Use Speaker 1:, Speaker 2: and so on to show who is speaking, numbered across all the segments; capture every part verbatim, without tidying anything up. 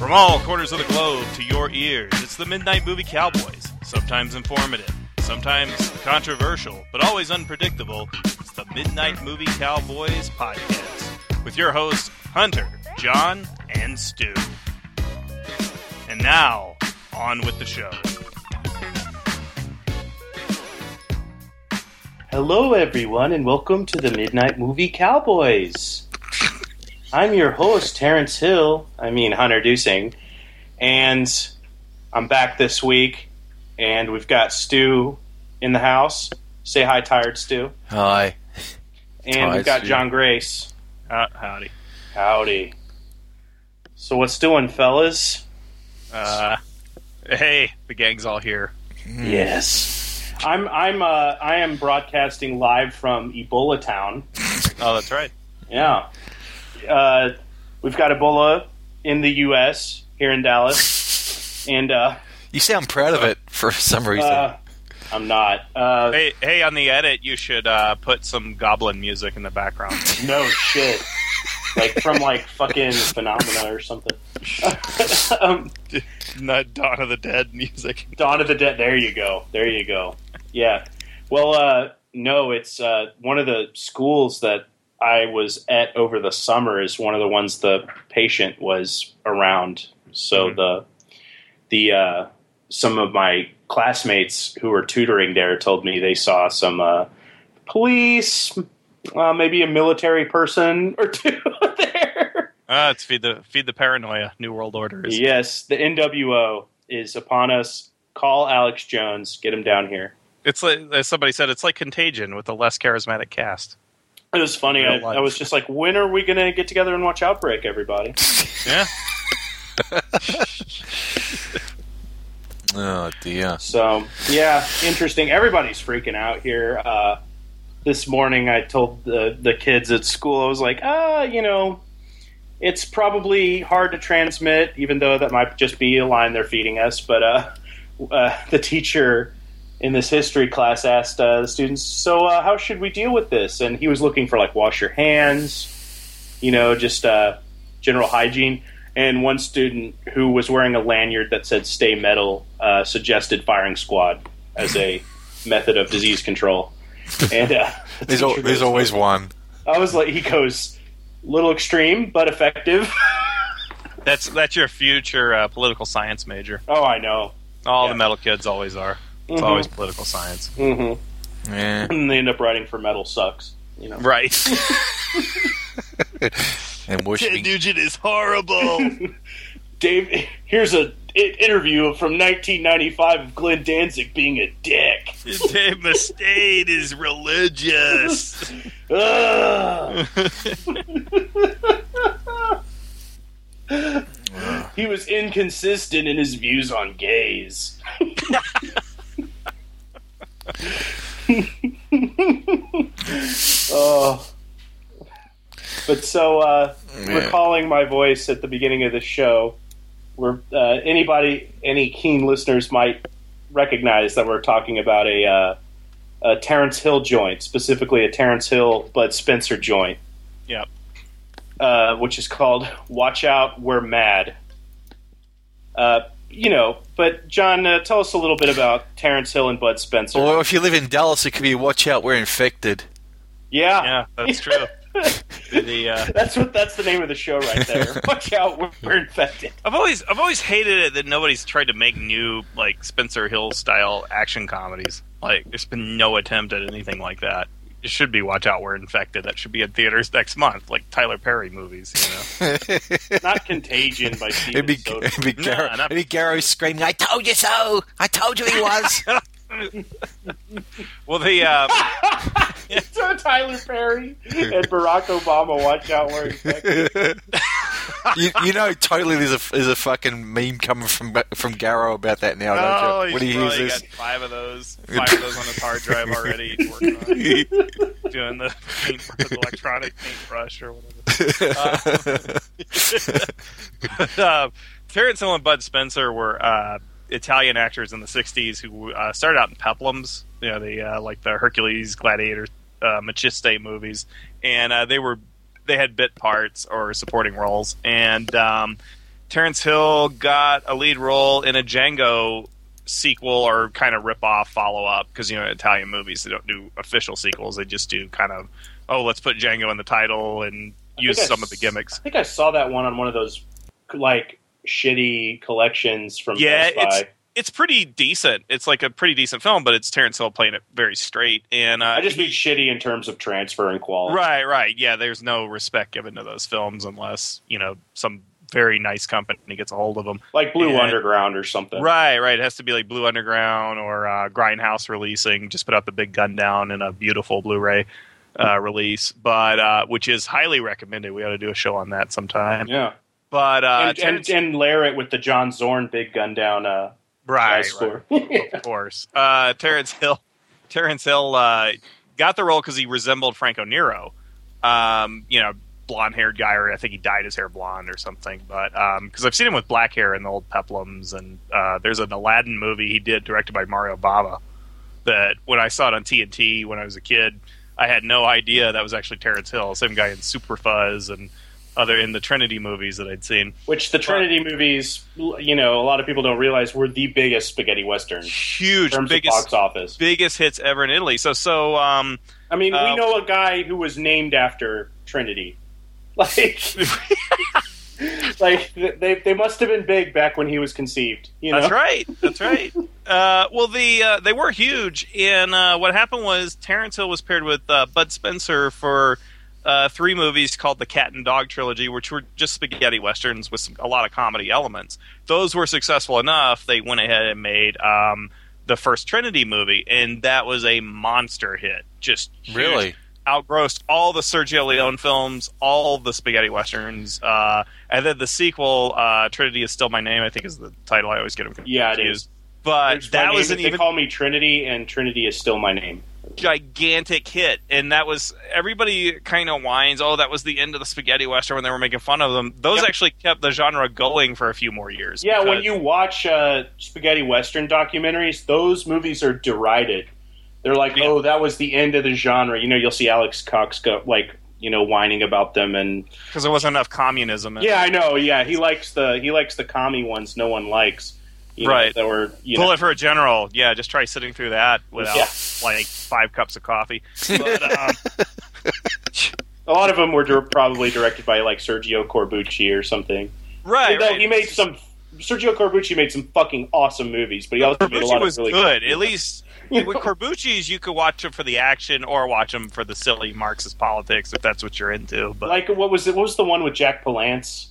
Speaker 1: From all corners of the globe to your ears, it's the Midnight Movie Cowboys. Sometimes informative, sometimes controversial, but always unpredictable. It's the Midnight Movie Cowboys podcast with your hosts, Hunter, John, and Stu. And now, on with the show.
Speaker 2: Hello, everyone, and welcome to the Midnight Movie Cowboys. I'm your host, Terrence Hill, I mean Hunter Dusing, and I'm back this week, and we've got Stu in the house. Say hi, Tired Stu.
Speaker 3: Hi.
Speaker 2: And
Speaker 3: Tired
Speaker 2: we've got
Speaker 3: Stu.
Speaker 2: John Grace.
Speaker 1: Uh, howdy.
Speaker 2: Howdy. So what's doing, fellas?
Speaker 1: Uh, hey, the gang's all here.
Speaker 3: Mm.
Speaker 2: Yes. I'm I'm uh I am broadcasting live from Ebola Town.
Speaker 1: Oh, that's right.
Speaker 2: Yeah. Uh, we've got Ebola in the U S here in Dallas, and uh,
Speaker 3: You sound proud of it for some reason.
Speaker 2: uh, I'm not. Uh,
Speaker 1: Hey, hey, on the edit, you should uh, put some goblin music in the background.
Speaker 2: no shit, like from like fucking Phenomena or something. um,
Speaker 1: Not Dawn of the Dead music.
Speaker 2: Dawn of the Dead. There you go. There you go. Yeah. Well, uh, no, it's uh, one of the schools that I was at over the summer is one of the ones the patient was around. So
Speaker 1: Mhm.
Speaker 2: the the uh, some of my classmates who were tutoring there told me they saw some uh, police, uh, maybe a military person or two there.
Speaker 1: Ah, it's feed the feed the paranoia. New World Order is.
Speaker 2: Yes, the N W O is upon us. Call Alex Jones. Get him down here.
Speaker 1: It's like, as somebody said, it's like Contagion with a less charismatic cast.
Speaker 2: It was funny. I,
Speaker 1: Real life.
Speaker 2: I was just like, when are we going to get together and watch Outbreak, everybody?
Speaker 1: Yeah.
Speaker 3: Oh, dear.
Speaker 2: So, yeah, interesting. Everybody's freaking out here. Uh, this morning I told the, the kids at school, I was like, ah, you know, it's probably hard to transmit, even though that might just be a line they're feeding us. But uh, uh, the teacher in this history class asked uh, the students, so uh, how should we deal with this? And he was looking for, like, wash your hands, you know, just uh, general hygiene. And one student who was wearing a lanyard that said "Stay Metal" uh, suggested firing squad as a method of disease control. And uh, the
Speaker 3: There's, al-
Speaker 2: teacher
Speaker 3: there's
Speaker 2: goes,
Speaker 3: always one.
Speaker 2: I was like, he goes, little extreme but effective.
Speaker 1: That's that's your future uh, political science major.
Speaker 2: Oh, I know.
Speaker 1: All
Speaker 2: Yeah.
Speaker 1: the metal kids always are. It's
Speaker 2: Mhm.
Speaker 1: always political science.
Speaker 2: Mm-hmm.
Speaker 3: Yeah.
Speaker 2: And they end up writing for metal sucks. You know.
Speaker 1: Right.
Speaker 3: And worshiping.
Speaker 1: Nugent is horrible.
Speaker 2: Dave, here's a i- interview from nineteen ninety-five of Glenn Danzig being a dick.
Speaker 1: Dave Mustaine is religious.
Speaker 2: Ugh. He was inconsistent in his views on gays. Oh. But so, uh,
Speaker 3: Yeah.
Speaker 2: recalling my voice at the beginning of the show, we're, uh, anybody, any keen listeners might recognize that we're talking about a, uh, a Terrence Hill joint, specifically a Terrence Hill Bud Spencer joint.
Speaker 1: Yep.
Speaker 2: Uh, which is called Watch Out, We're Mad. Uh, you know, but John, uh, tell us a little bit about Terrence Hill and Bud Spencer.
Speaker 3: Or if you live in Dallas, it could be "Watch out, we're infected."
Speaker 2: yeah.
Speaker 1: Yeah, that's true. The, uh,
Speaker 2: That's what. That's the name of the show right there. Watch out, we're, we're infected.
Speaker 1: I've always I've always hated it that nobody's tried to make new like Spencer Hill style action comedies. Like there's been no attempt at anything like that. It should be Watch Out, We're Infected. That should be in theaters next month, like Tyler Perry movies. You know?
Speaker 2: Not Contagion by Steven
Speaker 3: It'd be,
Speaker 2: Soderbergh.
Speaker 3: it'd be,
Speaker 1: No,
Speaker 3: Gar-
Speaker 1: not-
Speaker 3: it'd be Garrow screaming, "I told you so! I told you he was!"
Speaker 1: Well, the uh,
Speaker 2: So Tyler Perry and Barack Obama. Watch out, we're infected.
Speaker 3: you, you know, totally there's a, there's a fucking meme coming from from Garrow about that now,
Speaker 1: oh,
Speaker 3: don't you? When
Speaker 1: he's
Speaker 3: he hears
Speaker 1: probably
Speaker 3: this.
Speaker 1: got five of those, five of those on his hard drive already. He's working on doing the, paint, the electronic paintbrush or whatever. Uh, uh, Terrence Hill and Bud Spencer were uh, Italian actors in the sixties who uh, started out in peplums, you know, the uh, like the Hercules, Gladiator, uh, Maciste movies, and uh, they were they had bit parts or supporting roles, and um, Terrence Hill got a lead role in a Django sequel or kind of rip-off follow-up, because, you know, Italian movies, they don't do official sequels. They just do kind of, oh, let's put Django in the title and use some I, of the gimmicks.
Speaker 2: I think I saw that one on one of those, like, shitty collections from
Speaker 1: yeah,
Speaker 2: Best Buy.
Speaker 1: It's, it's pretty decent. It's like a pretty decent film, but it's Terrence Hill playing it very straight. And uh,
Speaker 2: I just mean shitty in terms of transfer and quality.
Speaker 1: Right, right. Yeah, there's no respect given to those films unless, you know, some very nice company gets a hold of them.
Speaker 2: Like Blue
Speaker 1: and,
Speaker 2: Underground or something.
Speaker 1: Right, right. It has to be like Blue Underground or uh, Grindhouse releasing. Just put out the big gun down in a beautiful Blu-ray uh, release, but uh, which is highly recommended. We ought to do a show on that sometime.
Speaker 2: Yeah.
Speaker 1: But uh,
Speaker 2: and, Terrence, and, and layer it with the John Zorn big gun down uh,
Speaker 1: right,
Speaker 2: score.
Speaker 1: Right. Of course. Uh, Terrence Hill, Terrence Hill uh, got the role because he resembled Franco Nero. Um, you know, blonde-haired guy, or I think he dyed his hair blonde or something. But because um, I've seen him with black hair in the old peplums, and uh, there's an Aladdin movie he did directed by Mario Bava that when I saw it on T N T when I was a kid, I had no idea that was actually Terrence Hill, same guy in Super Fuzz and other in the Trinity movies that I'd seen.
Speaker 2: Which the Trinity but, movies, you know, a lot of people don't realize were the biggest spaghetti westerns.
Speaker 1: Huge,
Speaker 2: in terms
Speaker 1: biggest
Speaker 2: of box office,
Speaker 1: biggest hits ever in Italy. So, so um,
Speaker 2: I mean,
Speaker 1: uh,
Speaker 2: we know a guy who was named after Trinity. Like, like they they must have been big back when he was conceived. You know?
Speaker 1: That's right. That's right. uh, well, the uh, they were huge, and uh, what happened was Terrence Hill was paired with uh, Bud Spencer for uh, three movies called the Cat and Dog trilogy, which were just spaghetti westerns with some, a lot of comedy elements. Those were successful enough; they went ahead and made um, the first Trinity movie, and that was a monster hit. Just huge.
Speaker 3: Really.
Speaker 1: Outgrossed all the Sergio Leone films, all the spaghetti westerns, uh, and then the sequel, uh, Trinity is Still My Name, I think is the title. I always get them confused.
Speaker 2: Yeah, it is.
Speaker 1: But
Speaker 2: There's
Speaker 1: that was
Speaker 2: name,
Speaker 1: an
Speaker 2: they
Speaker 1: even
Speaker 2: call me Trinity, and Trinity is Still My Name.
Speaker 1: Gigantic hit, and that was everybody kind of whines. Oh, that was the end of the spaghetti western when they were making fun of them. Those yep. actually kept the genre going for a few more years.
Speaker 2: Yeah,
Speaker 1: because...
Speaker 2: when you watch uh, spaghetti western documentaries, those movies are derided. They're like, yeah. oh, that was the end of the genre. You know, you'll see Alex Cox go, like, you know, whining about them, and
Speaker 1: because there wasn't enough communism. In
Speaker 2: yeah,
Speaker 1: it.
Speaker 2: I know. Yeah, he likes the he likes the commie ones. No one likes. You
Speaker 1: right.
Speaker 2: Know, that were you
Speaker 1: Bullet
Speaker 2: know.
Speaker 1: for a General. Yeah, just try sitting through that without
Speaker 2: yeah.
Speaker 1: like five cups of coffee. But, um,
Speaker 2: a lot of them were di- probably directed by like Sergio Corbucci or something.
Speaker 1: Right.
Speaker 2: Though
Speaker 1: right.
Speaker 2: he made some. Sergio Corbucci made some fucking awesome movies, but he also
Speaker 1: Corbucci
Speaker 2: made a lot
Speaker 1: was
Speaker 2: of really
Speaker 1: good.
Speaker 2: good
Speaker 1: At least. With Corbucci's, you could watch them for the action or watch them for the silly Marxist politics if that's what you're into. But
Speaker 2: like, what was it? What was the one with Jack Palance?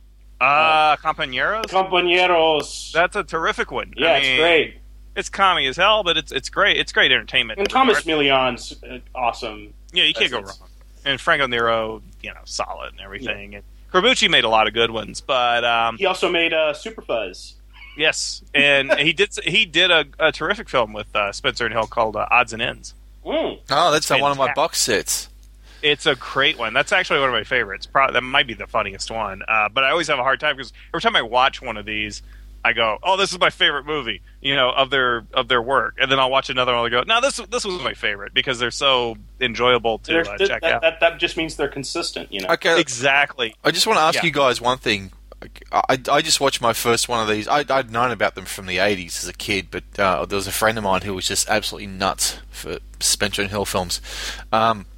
Speaker 1: Uh, Compañeros?
Speaker 2: Compañeros.
Speaker 1: That's a terrific one.
Speaker 2: Yeah,
Speaker 1: I mean,
Speaker 2: it's great.
Speaker 1: It's commie as hell, but it's it's great. It's great entertainment.
Speaker 2: And Thomas Million's uh, awesome.
Speaker 1: Yeah, you can't go wrong. And Franco Nero, you know, solid and everything. Yeah. And Corbucci made a lot of good ones, but um,
Speaker 2: he also made uh, Super Fuzz.
Speaker 1: Yes, and he did he did a, a terrific film with uh, Spencer and Hill called uh, Odds and Ends.
Speaker 2: Mm.
Speaker 3: Oh, that's uh, one of my box sets.
Speaker 1: It's a great one. That's actually one of my favorites. Probably, that might be the funniest one. Uh, but I always have a hard time because every time I watch one of these, I go, "Oh, this is my favorite movie," you know, of their of their work. And then I'll watch another one and I go, "No, this this was my favorite," because they're so enjoyable to uh, check
Speaker 2: that,
Speaker 1: out.
Speaker 2: That, that just means they're consistent, you know.
Speaker 3: Okay,
Speaker 1: exactly.
Speaker 3: I just want to ask
Speaker 1: yeah.
Speaker 3: you guys one thing. I, I just watched my first one of these. I, I'd known about them from the eighties as a kid, but uh, there was a friend of mine who was just absolutely nuts for Spencer and Hill films. Um,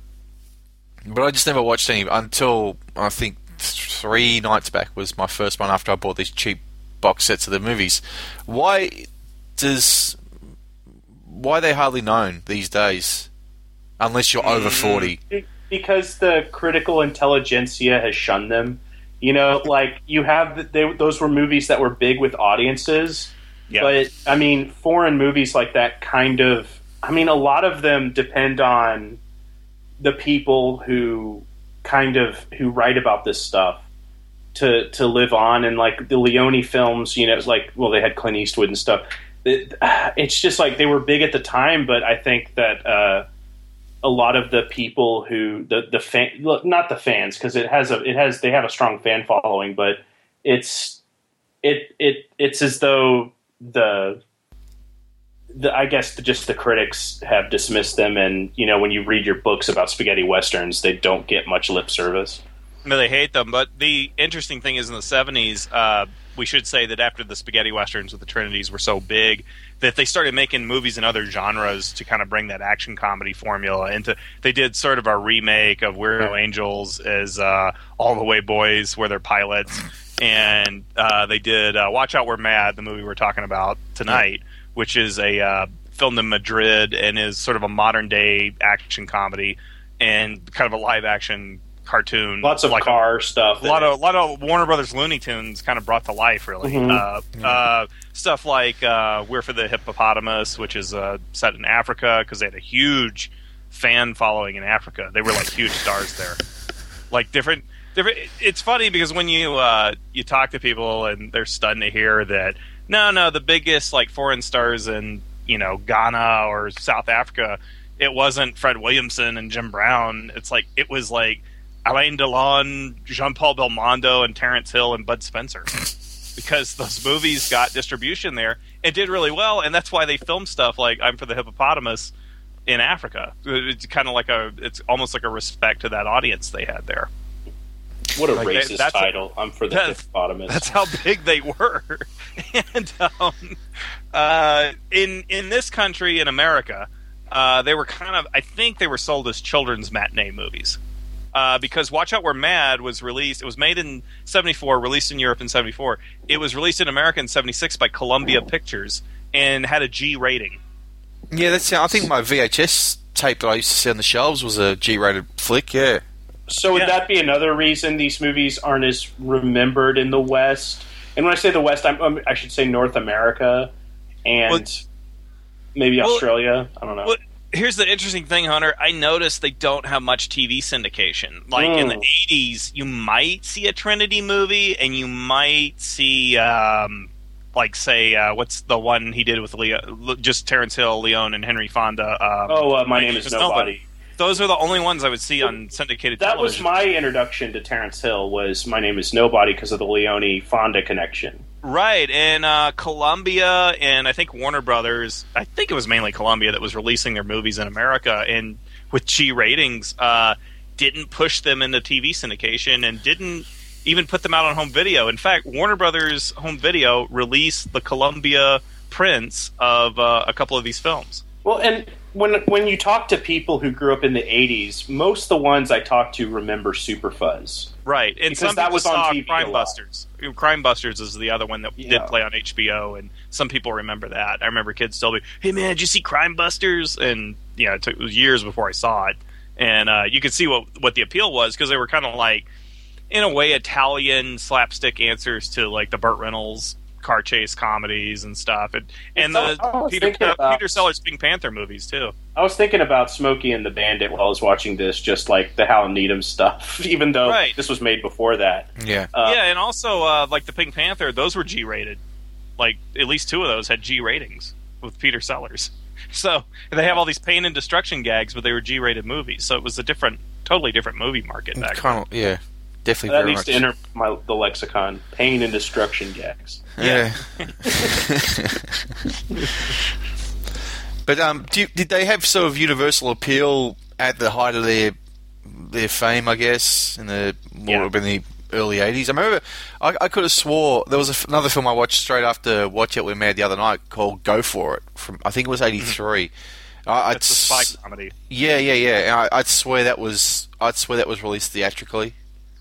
Speaker 3: but I just never watched any until I think three nights back was my first one after I bought these cheap box sets of the movies. Why does why are they hardly known these days, unless you're over forty?
Speaker 2: Because the critical intelligentsia has shunned them. You know, like, you have, they, those were movies that were big with audiences,
Speaker 1: yeah.
Speaker 2: but, I mean, foreign movies like that kind of, I mean, a lot of them depend on the people who kind of, who write about this stuff to, to live on, and, like, the Leone films, you know, like, well, they had Clint Eastwood and stuff. It, it's just, like, they were big at the time, but I think that, uh, a lot of the people who the the fan, not the fans, because it has a it has they have a strong fan following, but it's it it it's as though the the I guess the, just the critics have dismissed them, and you know, when you read your books about spaghetti westerns, they don't get much lip service.
Speaker 1: No, they hate them. But the interesting thing is in the seventies, uh, we should say that after the spaghetti westerns with the Trinities were so big that they started making movies in other genres to kind of bring that action comedy formula into. They did sort of a remake of We're No Angels as uh, All the Way Boys, where they're pilots. And uh, they did uh, Watch Out We're Mad, the movie we're talking about tonight, which is a uh, filmed in Madrid and is sort of a modern-day action comedy and kind of a live-action cartoon.
Speaker 2: Lots of
Speaker 1: like
Speaker 2: car
Speaker 1: a,
Speaker 2: stuff.
Speaker 1: A lot of, a lot of Warner Brothers Looney Tunes kind of brought to life, really.
Speaker 2: Mm-hmm.
Speaker 1: Uh,
Speaker 3: Yeah.
Speaker 1: uh, stuff like uh, We're for the Hippopotamus, which is uh, set in Africa, because they had a huge fan following in Africa. They were like huge stars there. Like different... It's funny because when you uh, you talk to people and they're stunned to hear that no, no, the biggest like foreign stars in you know Ghana or South Africa, it wasn't Fred Williamson and Jim Brown. It's like it was like Alain Delon, Jean-Paul Belmondo, and Terrence Hill and Bud Spencer, because those movies got distribution there and did really well, and that's why they filmed stuff like I'm for the Hippopotamus in Africa. It's kind of like a, it's almost like a respect to that audience they had there.
Speaker 2: What a
Speaker 1: like
Speaker 2: racist
Speaker 1: they,
Speaker 2: title. A, I'm for the
Speaker 1: that's,
Speaker 2: hippopotamus.
Speaker 1: That's how big they were. And um, uh, in in this country, in America, uh, they were kind of, I think they were sold as children's matinee movies. Uh, because Watch Out We're Mad was released, it was made in seventy-four, released in Europe in seventy-four. It was released in America in seventy-six by Columbia Pictures and had a G rating.
Speaker 3: Yeah, that's. I think my V H S tape that I used to see on the shelves was a G-rated flick, yeah.
Speaker 2: So would
Speaker 1: Yeah.
Speaker 2: that be another reason these movies aren't as remembered in the West? And when I say the West, I'm, um, I should say North America and
Speaker 1: Well,
Speaker 2: maybe
Speaker 1: well,
Speaker 2: Australia. I don't know.
Speaker 1: Well, here's the interesting thing, Hunter. I noticed they don't have much T V syndication. Like in the
Speaker 2: Mm.
Speaker 1: eighties, you might see a Trinity movie, and you might see, um, like, say, uh, what's the one he did with Leo, just Terrence Hill, Leone, and Henry Fonda? Um,
Speaker 2: oh, uh, My
Speaker 1: like,
Speaker 2: Name is
Speaker 1: Just
Speaker 2: Nobody.
Speaker 1: Those are the only ones I would see on syndicated
Speaker 2: That
Speaker 1: television.
Speaker 2: was my introduction to Terrence Hill. Was My Name is Nobody because of the Leone Fonda connection.
Speaker 1: Right, and uh, Columbia and I think Warner Brothers, I think it was mainly Columbia that was releasing their movies in America, and with G ratings, uh, didn't push them into T V syndication and didn't even put them out on home video. In fact, Warner Brothers Home Video released the Columbia prints of uh, a couple of these films.
Speaker 2: Well, and when when you talk to people who grew up in the eighties, most of the ones I talk to remember Super Fuzz.
Speaker 1: Right, and
Speaker 2: Because
Speaker 1: some
Speaker 2: that
Speaker 1: people
Speaker 2: was on
Speaker 1: saw
Speaker 2: T V a
Speaker 1: Crime
Speaker 2: lot.
Speaker 1: Busters. Crime Busters is the other one that
Speaker 2: Yeah.
Speaker 1: did play on H B O, and some people remember that. I remember kids still be, "Hey man, did you see Crime Busters?" And yeah, it, took, it was years before I saw it, and uh, you could see what what the appeal was because they were kind of like, in a way, Italian slapstick answers to like the Burt Reynolds car chase comedies and stuff, and and
Speaker 2: I
Speaker 1: the
Speaker 2: was
Speaker 1: Peter
Speaker 2: thinking
Speaker 1: uh,
Speaker 2: about-
Speaker 1: Peter Sellers Pink Panther movies too.
Speaker 2: I was thinking about Smokey and the Bandit while I was watching this, just like the Hal Needham stuff, even though
Speaker 1: Right.
Speaker 2: this was made before that.
Speaker 3: Yeah.
Speaker 2: Uh,
Speaker 1: yeah, and also uh, like the Pink Panther, those were G rated. Like at least two of those had G ratings with Peter Sellers. So they have all these pain and destruction gags, but they were G rated movies. So it was a different, totally different movie market back then.
Speaker 3: Kind of, yeah. Definitely
Speaker 2: That
Speaker 3: very
Speaker 2: needs
Speaker 3: much.
Speaker 2: to enter my, the lexicon. Pain and destruction gags.
Speaker 3: Yeah. But um, do you, did they have sort of universal appeal at the height of their their fame? I guess in the more
Speaker 2: Yeah.
Speaker 3: in the early eighties. I remember I, I could have swore there was a f another film I watched straight after Watch It We're Mad the other night called Go For It. From I think it was eighty-three. I, I'd
Speaker 1: It's a spy
Speaker 3: s-
Speaker 1: comedy.
Speaker 3: yeah, yeah, yeah. And I, I'd swear that was I'd swear that was released theatrically.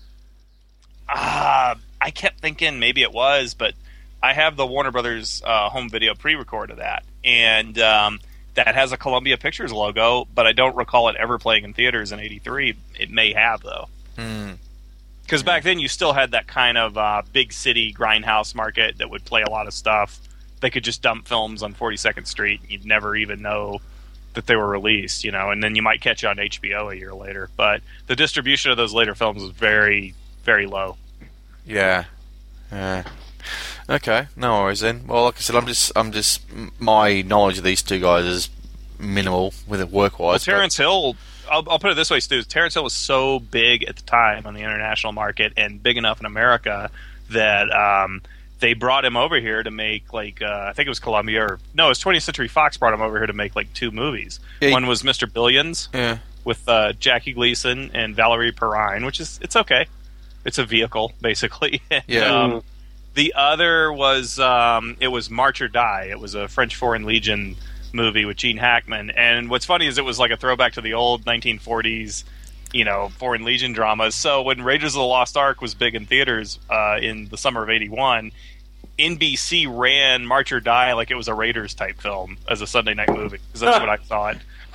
Speaker 1: Ah, I kept thinking maybe it was, but I have the Warner Brothers uh, home video pre-record of that, and um, that has a Columbia Pictures logo, but I don't recall it ever playing in theaters in eighty-three. It may have, though.
Speaker 3: Hmm.
Speaker 1: Because back then you still had that kind of uh, big city grindhouse market that would play a lot of stuff. They could just dump films on forty-second Street, and you'd never even know that they were released, you know, and then you might catch it on H B O a year later. But the distribution of those later films was very, very low.
Speaker 3: Yeah. Yeah. Okay, no worries then. Well, like I said, I'm just, I'm just, m- my knowledge of these two guys is minimal with it work-wise.
Speaker 1: Well,
Speaker 3: but-
Speaker 1: Terrence Hill, I'll, I'll put it this way, Stu. Terrence Hill was so big at the time on the international market and big enough in America that um, they brought him over here to make, like, uh, I think it was Columbia, or no, it was twentieth Century Fox brought him over here to make, like, two movies.
Speaker 3: Yeah, he-
Speaker 1: One was Mister Billions
Speaker 3: Yeah.
Speaker 1: with uh, Jackie Gleason and Valerie Perrine, which is, it's okay. It's a vehicle, basically.
Speaker 3: Yeah.
Speaker 1: um, the other was um, it was March or Die. It was a French Foreign Legion movie with Gene Hackman. And what's funny is it was like a throwback to the old nineteen forties, you know, Foreign Legion dramas. So when Raiders of the Lost Ark was big in theaters uh, in the summer of eighty-one, N B C ran March or Die like it was a Raiders type film as a Sunday night movie, because that's what I thought.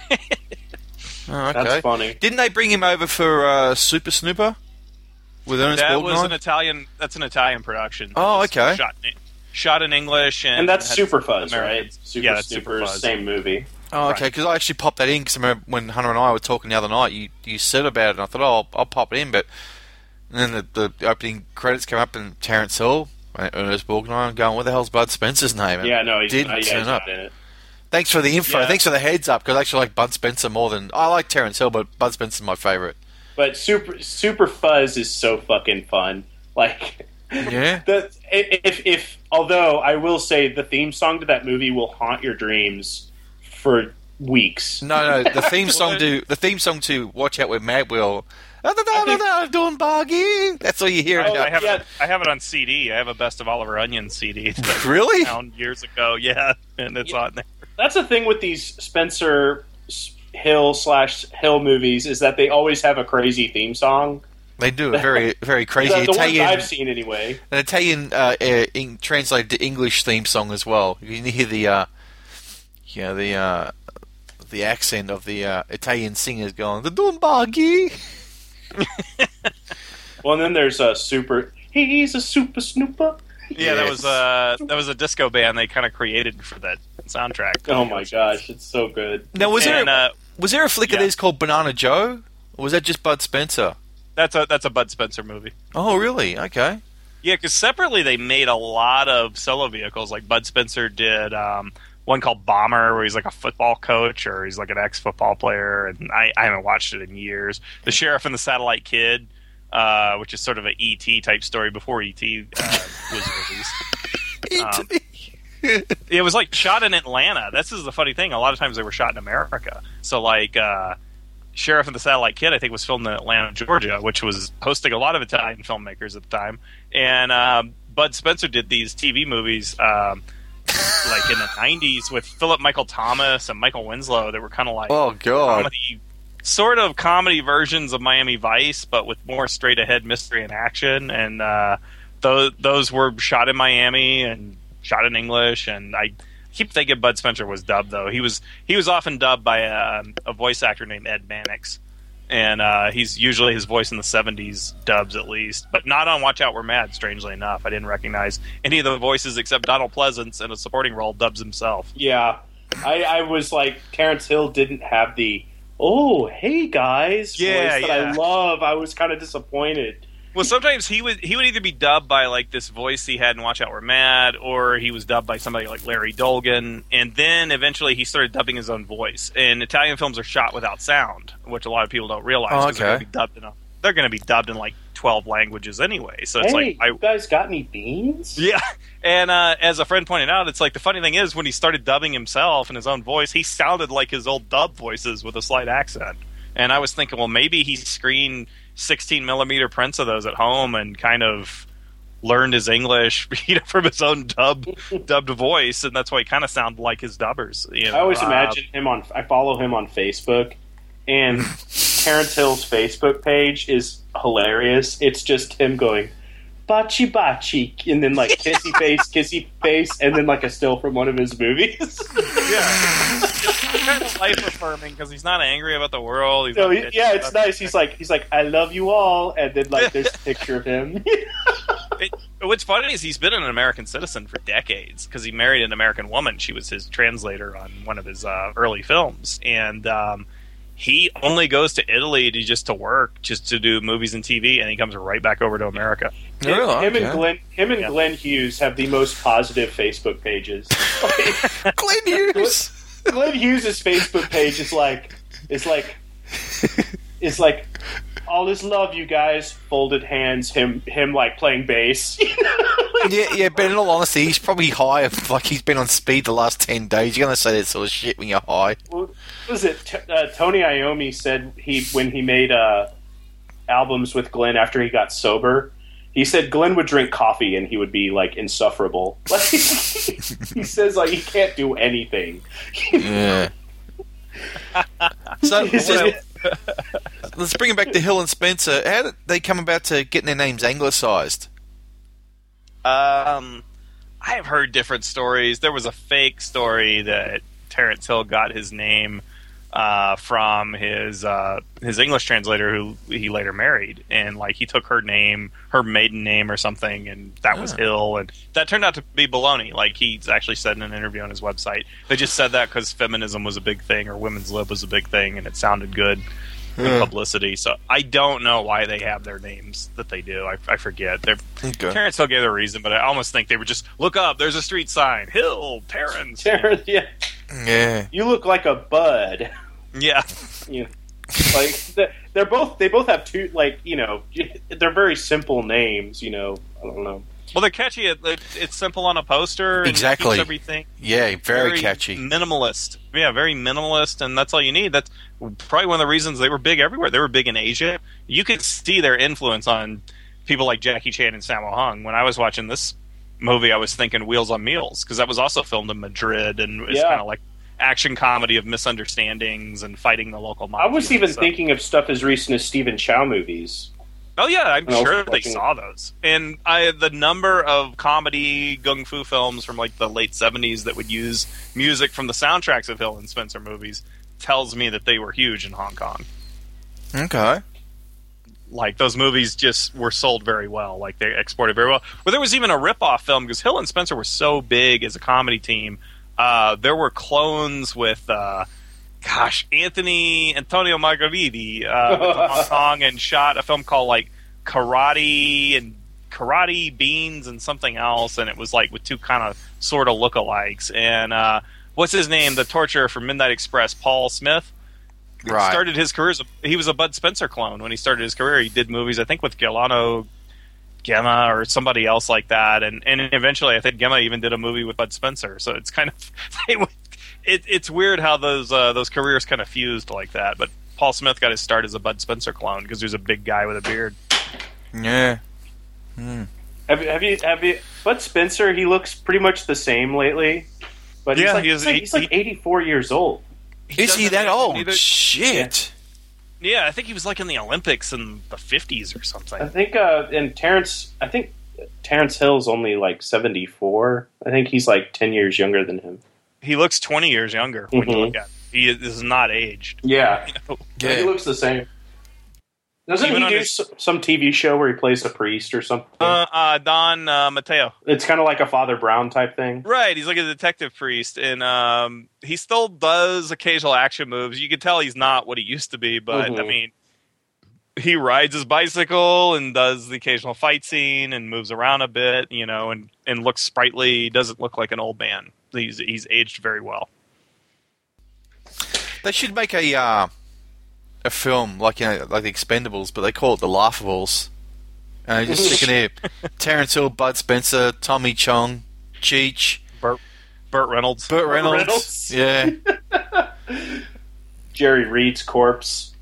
Speaker 3: Oh, okay.
Speaker 2: That's funny.
Speaker 3: Didn't they bring him over for uh, Super Snooper with Ernest
Speaker 1: That
Speaker 3: Borgnine?
Speaker 1: was an Italian. That's an Italian production.
Speaker 3: Oh,
Speaker 1: It's
Speaker 3: okay.
Speaker 1: Shot in, shot in English, and,
Speaker 2: And that's
Speaker 1: had
Speaker 2: Super Fuzz, right?
Speaker 1: Americans.
Speaker 2: Super
Speaker 1: yeah, that's
Speaker 2: Snoopers,
Speaker 1: Super Fuzz.
Speaker 2: same movie.
Speaker 3: Oh, okay. Because I actually popped that in because I remember when Hunter and I were talking the other night, you you said about it, and I thought, oh, I'll, I'll pop it in. But and then the, the opening credits come up, and Terrence Hill, and Ernest Borgnine, going, "What the hell's Bud Spencer's name?" And
Speaker 2: Yeah, no, he's,
Speaker 3: didn't
Speaker 2: uh, yeah,
Speaker 3: turn
Speaker 2: he's
Speaker 3: up.
Speaker 2: not in it.
Speaker 3: Thanks for the info.
Speaker 2: Yeah.
Speaker 3: Thanks for the heads up. Because I actually like Bud Spencer more than I like Terrence Hill, but Bud Spencer's my favorite.
Speaker 2: But Super Super Fuzz is so fucking fun. Like,
Speaker 3: Yeah.
Speaker 2: the if if although I will say the theme song to that movie will haunt your dreams for weeks.
Speaker 3: No, no. The theme song to the theme song to Watch Out with Mad Will. Doing boggy. That's all you hear.
Speaker 2: Oh,
Speaker 1: I have
Speaker 2: Yeah.
Speaker 1: it, I have it on C D. I have a Best of Oliver Onion C D. that I
Speaker 3: Really?
Speaker 1: found years ago, yeah, and it's
Speaker 2: Yeah.
Speaker 1: on there.
Speaker 2: That's the thing with these Spencer Hill slash Hill movies is that they always have a crazy theme song.
Speaker 3: They do a very, very crazy
Speaker 2: the, the ones
Speaker 3: Italian,
Speaker 2: I've seen anyway.
Speaker 3: an Italian uh, uh, in, translated to English theme song as well. You can hear the, uh, you know, the uh, the accent of the uh, Italian singers going, "The doing boggy."
Speaker 2: Well, and then there's a super. He's a super snooper.
Speaker 1: Yeah, that
Speaker 3: Yes.
Speaker 1: was uh, that was a disco band they kind of created for that soundtrack.
Speaker 2: Oh my gosh, it's so good.
Speaker 3: Now, was
Speaker 1: And,
Speaker 3: there
Speaker 1: uh,
Speaker 3: was there a flick of
Speaker 1: yeah.
Speaker 3: theirs called Banana Joe, or was that just Bud Spencer?
Speaker 1: that's a that's a Bud Spencer movie.
Speaker 3: Oh, really? Okay.
Speaker 1: Yeah, because separately they made a lot of solo vehicles. Like Bud Spencer did um, one called Bomber, where he's like a football coach or he's like an ex-football player, and I, I haven't watched it in years. The Sheriff and the Satellite Kid, uh, which is sort of an E T type story before E T uh, was released. Um, it was like shot in Atlanta. This is the funny thing. A lot of times they were shot in America. So like uh, Sheriff and the Satellite Kid, I think, was filmed in Atlanta, Georgia, which was hosting a lot of Italian filmmakers at the time. And um, Bud Spencer did these T V movies um, like in the nineties with Philip Michael Thomas and Michael Winslow that were kind of like
Speaker 3: Oh God.
Speaker 1: comedy, sort of comedy versions of Miami Vice, but with more straight ahead mystery and action. And uh, those those were shot in Miami and shot in English. And I keep thinking Bud Spencer was dubbed, though. He was he was often dubbed by a, a voice actor named Ed Mannix, and uh, he's usually his voice in the seventies dubs at least, but not on Watch Out We're Mad. Strangely enough, I didn't recognize any of the voices except Donald Pleasance in a supporting role dubs himself.
Speaker 2: Yeah, I, I was like, Terrence Hill didn't have the "oh hey guys"
Speaker 1: Yeah,
Speaker 2: voice that
Speaker 1: yeah.
Speaker 2: I love. I was kind of disappointed.
Speaker 1: Well, sometimes he would he would either be dubbed by like this voice he had in Watch Out We're Mad, or he was dubbed by somebody like Larry Dolgan, and then eventually he started dubbing his own voice. And Italian films are shot without sound, which a lot of people don't realize.
Speaker 3: Oh,
Speaker 1: 'cause they're going
Speaker 3: okay.
Speaker 1: to be dubbed in a, they're going to be dubbed in like twelve languages anyway. So it's
Speaker 2: Hey,
Speaker 1: like I,
Speaker 2: you guys got any beans?
Speaker 1: yeah, and uh, as a friend pointed out, it's like the funny thing is when he started dubbing himself in his own voice, he sounded like his old dub voices with a slight accent. And I was thinking, well, maybe he screened sixteen millimeter prints of those at home and kind of learned his English, you know, from his own dub dubbed voice, and that's why he kind of sounded like his dubbers. You know?
Speaker 2: I always
Speaker 1: Uh,
Speaker 2: imagine him on. I follow him on Facebook, and Terrence Hill's Facebook page is hilarious. It's just him going "bachi bachi" and then like kissy face, kissy face, and then like a still from one of his movies.
Speaker 1: yeah, it's kind of life affirming because he's not angry about the world. He's
Speaker 2: So
Speaker 1: not
Speaker 2: he-
Speaker 1: bitching
Speaker 2: yeah, it's
Speaker 1: about
Speaker 2: nice. He's like, he's like, "I love you all," and then like there's a picture of him.
Speaker 1: It, what's funny is he's been an American citizen for decades because he married an American woman. She was his translator on one of his uh, early films, and um, he only goes to Italy to just to work, just to do movies and T V, and he comes right back over to America.
Speaker 2: Him,
Speaker 3: Oh,
Speaker 2: him
Speaker 3: okay.
Speaker 2: and Glenn, him and
Speaker 1: Yeah.
Speaker 2: Glenn Hughes have the most positive Facebook pages.
Speaker 3: Glenn Hughes.
Speaker 2: Glenn Hughes' Facebook page is like, is like, is like, all this love, you guys. Folded hands. Him, him like playing bass.
Speaker 3: yeah, yeah, but in all honesty, he's probably high. Like he's been on speed the last ten days. You're gonna say that sort of shit when you're high.
Speaker 2: What was it? T- uh, Tony Iommi said he when he made uh, albums with Glenn after he got sober, he said Glenn would drink coffee and he would be like insufferable. Like, he says like he can't do anything.
Speaker 3: Yeah. So well, let's bring it back to Hill and Spencer. How did they come about to getting their names anglicised?
Speaker 1: Um, I have heard different stories. There was a fake story that Terence Hill got his name uh, from his uh, his English translator, who he later married, and like he took her name, her maiden name or something, and that was
Speaker 3: Oh.
Speaker 1: Hill, and that turned out to be baloney. Like he's actually said in an interview on his website, they just said that because feminism was a big thing or women's lib was a big thing, and it sounded good in
Speaker 3: Yeah.
Speaker 1: publicity. So I don't know why they have their names that they do. I, I forget. They're,
Speaker 3: Okay.
Speaker 1: Terence Hill gave the reason, but I almost think they were just look up. There's a street sign, Hill Terence.
Speaker 2: Terrence, yeah,
Speaker 3: Yeah.
Speaker 2: you look like a bud.
Speaker 1: Yeah.
Speaker 2: You know, like they're- they're both they both have two like you know they're very simple names. You know, I don't know.
Speaker 1: Well, they're catchy. It, it, it's simple on a poster. And
Speaker 3: Exactly.
Speaker 1: keeps everything
Speaker 3: Yeah, very, catchy.
Speaker 1: minimalist. Yeah, very minimalist, and that's all you need. That's probably one of the reasons they were big everywhere. They were big in Asia. You could see their influence on people like Jackie Chan and Sammo Hung. When I was watching this movie, I was thinking Wheels on Meals, because that was also filmed in Madrid, and it's
Speaker 2: Yeah.
Speaker 1: kind of like action comedy of misunderstandings and fighting the local
Speaker 2: I
Speaker 1: mafia.
Speaker 2: was even
Speaker 1: so.
Speaker 2: thinking of stuff as recent as Stephen Chow movies.
Speaker 1: Oh yeah, I'm
Speaker 2: When I was
Speaker 1: sure they
Speaker 2: watching-
Speaker 1: saw those. And I the number of comedy gung fu films from like the late seventies that would use music from the soundtracks of Hill and Spencer movies tells me that they were huge in Hong Kong.
Speaker 3: Okay.
Speaker 1: Like those movies just were sold very well. Like they exported very well. Well, there was even a rip-off film because Hill and Spencer were so big as a comedy team. Uh, there were clones with, uh, gosh, Anthony Antonio Margheriti uh, went to Hong Kong and shot a film called like Karate and Karate Beans and something else, and it was like with two kind of sort of lookalikes. And uh, what's his name? The torturer from Midnight Express, Paul Smith.
Speaker 3: Right.
Speaker 1: Started his career as a, he was a Bud Spencer clone when he started his career. He did movies, I think, with Gelano Gemma or somebody else like that, and and eventually I think Gemma even did a movie with Bud Spencer. So it's kind of they would- it, it's weird how those uh, those careers kind of fused like that. But Paul Smith got his start as a Bud Spencer clone because he was a big guy with a beard.
Speaker 3: Yeah. Hmm.
Speaker 2: Have you, have you, have you, Bud Spencer, he looks pretty much the same lately. But he's
Speaker 1: Yeah,
Speaker 2: like,
Speaker 1: he is-
Speaker 2: he's like,
Speaker 1: he-
Speaker 2: he's like
Speaker 1: he-
Speaker 2: eighty-four years old.
Speaker 3: Is he
Speaker 1: doesn't
Speaker 3: that
Speaker 1: have
Speaker 3: old?
Speaker 1: either-
Speaker 3: Shit.
Speaker 1: Yeah, I think he was like in the Olympics in the fifties or
Speaker 2: I
Speaker 1: something.
Speaker 2: think, uh, and Terrence, I think Terrence Hill's only like seventy-four. I think he's like ten years younger than him.
Speaker 1: He looks twenty years younger when you
Speaker 2: Mhm.
Speaker 1: look at him. He is, is not aged.
Speaker 2: Yeah.
Speaker 1: You know?
Speaker 3: Yeah.
Speaker 2: He looks the same. Doesn't
Speaker 1: Even
Speaker 2: he
Speaker 1: on
Speaker 2: do
Speaker 1: his-
Speaker 2: s- some T V show where he plays a priest or something?
Speaker 1: Uh, uh, Don uh, Mateo.
Speaker 2: It's kind of like a Father Brown type thing.
Speaker 1: Right, he's like a detective priest, and um, he still does occasional action moves. You can tell he's not what he used to be, but I
Speaker 2: Mhm.
Speaker 1: mean, he rides his bicycle and does the occasional fight scene and moves around a bit, you know, and, and looks sprightly. He doesn't look like an old man. He's he's aged very well.
Speaker 3: They should make a uh, a film like you know like the Expendables, but they call it the Laughables. And they just stick in there Terrence Hill, Bud Spencer, Tommy Chong, Cheech,
Speaker 1: Burt, Burt Reynolds.
Speaker 3: Burt Reynolds.
Speaker 2: Reynolds.
Speaker 3: Yeah.
Speaker 2: Jerry Reed's corpse.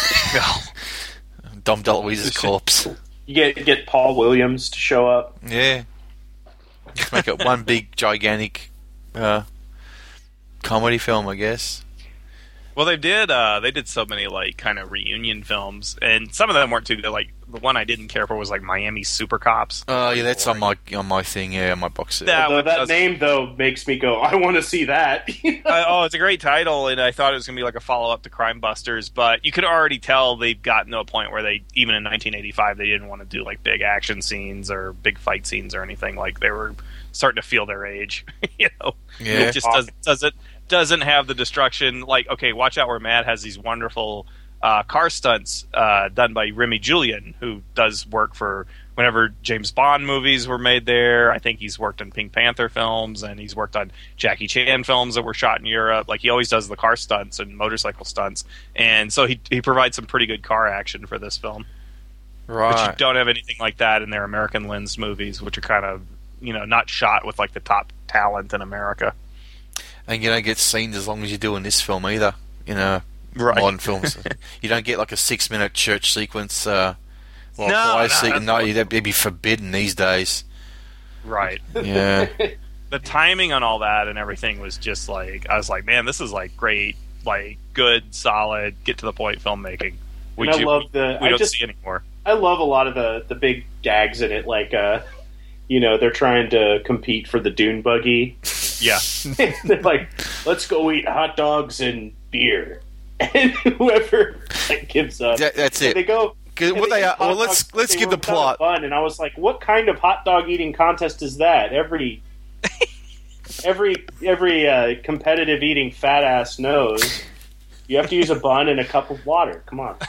Speaker 3: Dom DeLuise's corpse.
Speaker 2: You get get Paul Williams to show up.
Speaker 3: Yeah. Just make it one big, gigantic uh, comedy film, I guess.
Speaker 1: Well, they did. Uh, they did so many like kind of reunion films, and some of them weren't too good. Like the one I didn't care for was like Miami Super Cops.
Speaker 3: Oh, yeah, that's on my on my thing, yeah, on my box set.
Speaker 1: That
Speaker 2: Although
Speaker 1: one
Speaker 2: that
Speaker 1: does-
Speaker 2: name though makes me go, I want to see that.
Speaker 1: uh, oh, it's a great title, and I thought it was going to be like a follow up to Crime Busters, but you could already tell they've gotten to a point where they, even in nineteen eighty-five, they didn't want to do like big action scenes or big fight scenes or anything. Like they were starting to feel their age. You know,
Speaker 3: Yeah.
Speaker 1: it just does, doesn't doesn't have the destruction. Like, okay, Watch Out Where Mad has these wonderful uh, car stunts uh, done by Remy Julian, who does work for whenever James Bond movies were made there. I think he's worked on Pink Panther films, and he's worked on Jackie Chan films that were shot in Europe. Like, he always does the car stunts and motorcycle stunts. And so he, he provides some pretty good car action for this film. But you
Speaker 3: Right.
Speaker 1: don't have anything like that in their American lens movies, which are kind of, you know, not shot with like the top talent in America.
Speaker 3: And you don't get scenes as long as you do in this film either. You know,
Speaker 1: Right.
Speaker 3: modern films. You don't get like a six-minute church sequence. Uh, well,
Speaker 1: No,
Speaker 3: choir
Speaker 1: no,
Speaker 3: sequence.
Speaker 1: that's
Speaker 3: No,
Speaker 1: what-
Speaker 3: it'd be forbidden these days.
Speaker 1: Right.
Speaker 3: Yeah.
Speaker 1: The timing on all that and everything was just like, I was like, man, this is like great, like good, solid, get to the point filmmaking.
Speaker 2: And I love the.
Speaker 1: we
Speaker 2: I
Speaker 1: don't
Speaker 2: just
Speaker 1: see anymore.
Speaker 2: I love a lot of the the big gags in it. Like, uh, you know, they're trying to compete for the dune buggy.
Speaker 1: Yeah.
Speaker 2: They're like, let's go eat hot dogs and beer. And whoever like, gives up,
Speaker 3: That- that's
Speaker 2: and
Speaker 3: it.
Speaker 2: they go.
Speaker 3: 'Cause
Speaker 2: and
Speaker 3: what they
Speaker 2: eat
Speaker 3: are-
Speaker 2: hot
Speaker 3: well, let's-
Speaker 2: dogs,
Speaker 3: let's
Speaker 2: they
Speaker 3: give
Speaker 2: were
Speaker 3: the
Speaker 2: without
Speaker 3: plot.
Speaker 2: a bun, and I was like, what kind of hot dog eating contest is that? Every every every uh, competitive eating fat ass knows you have to use a bun and a cup of water. Come on.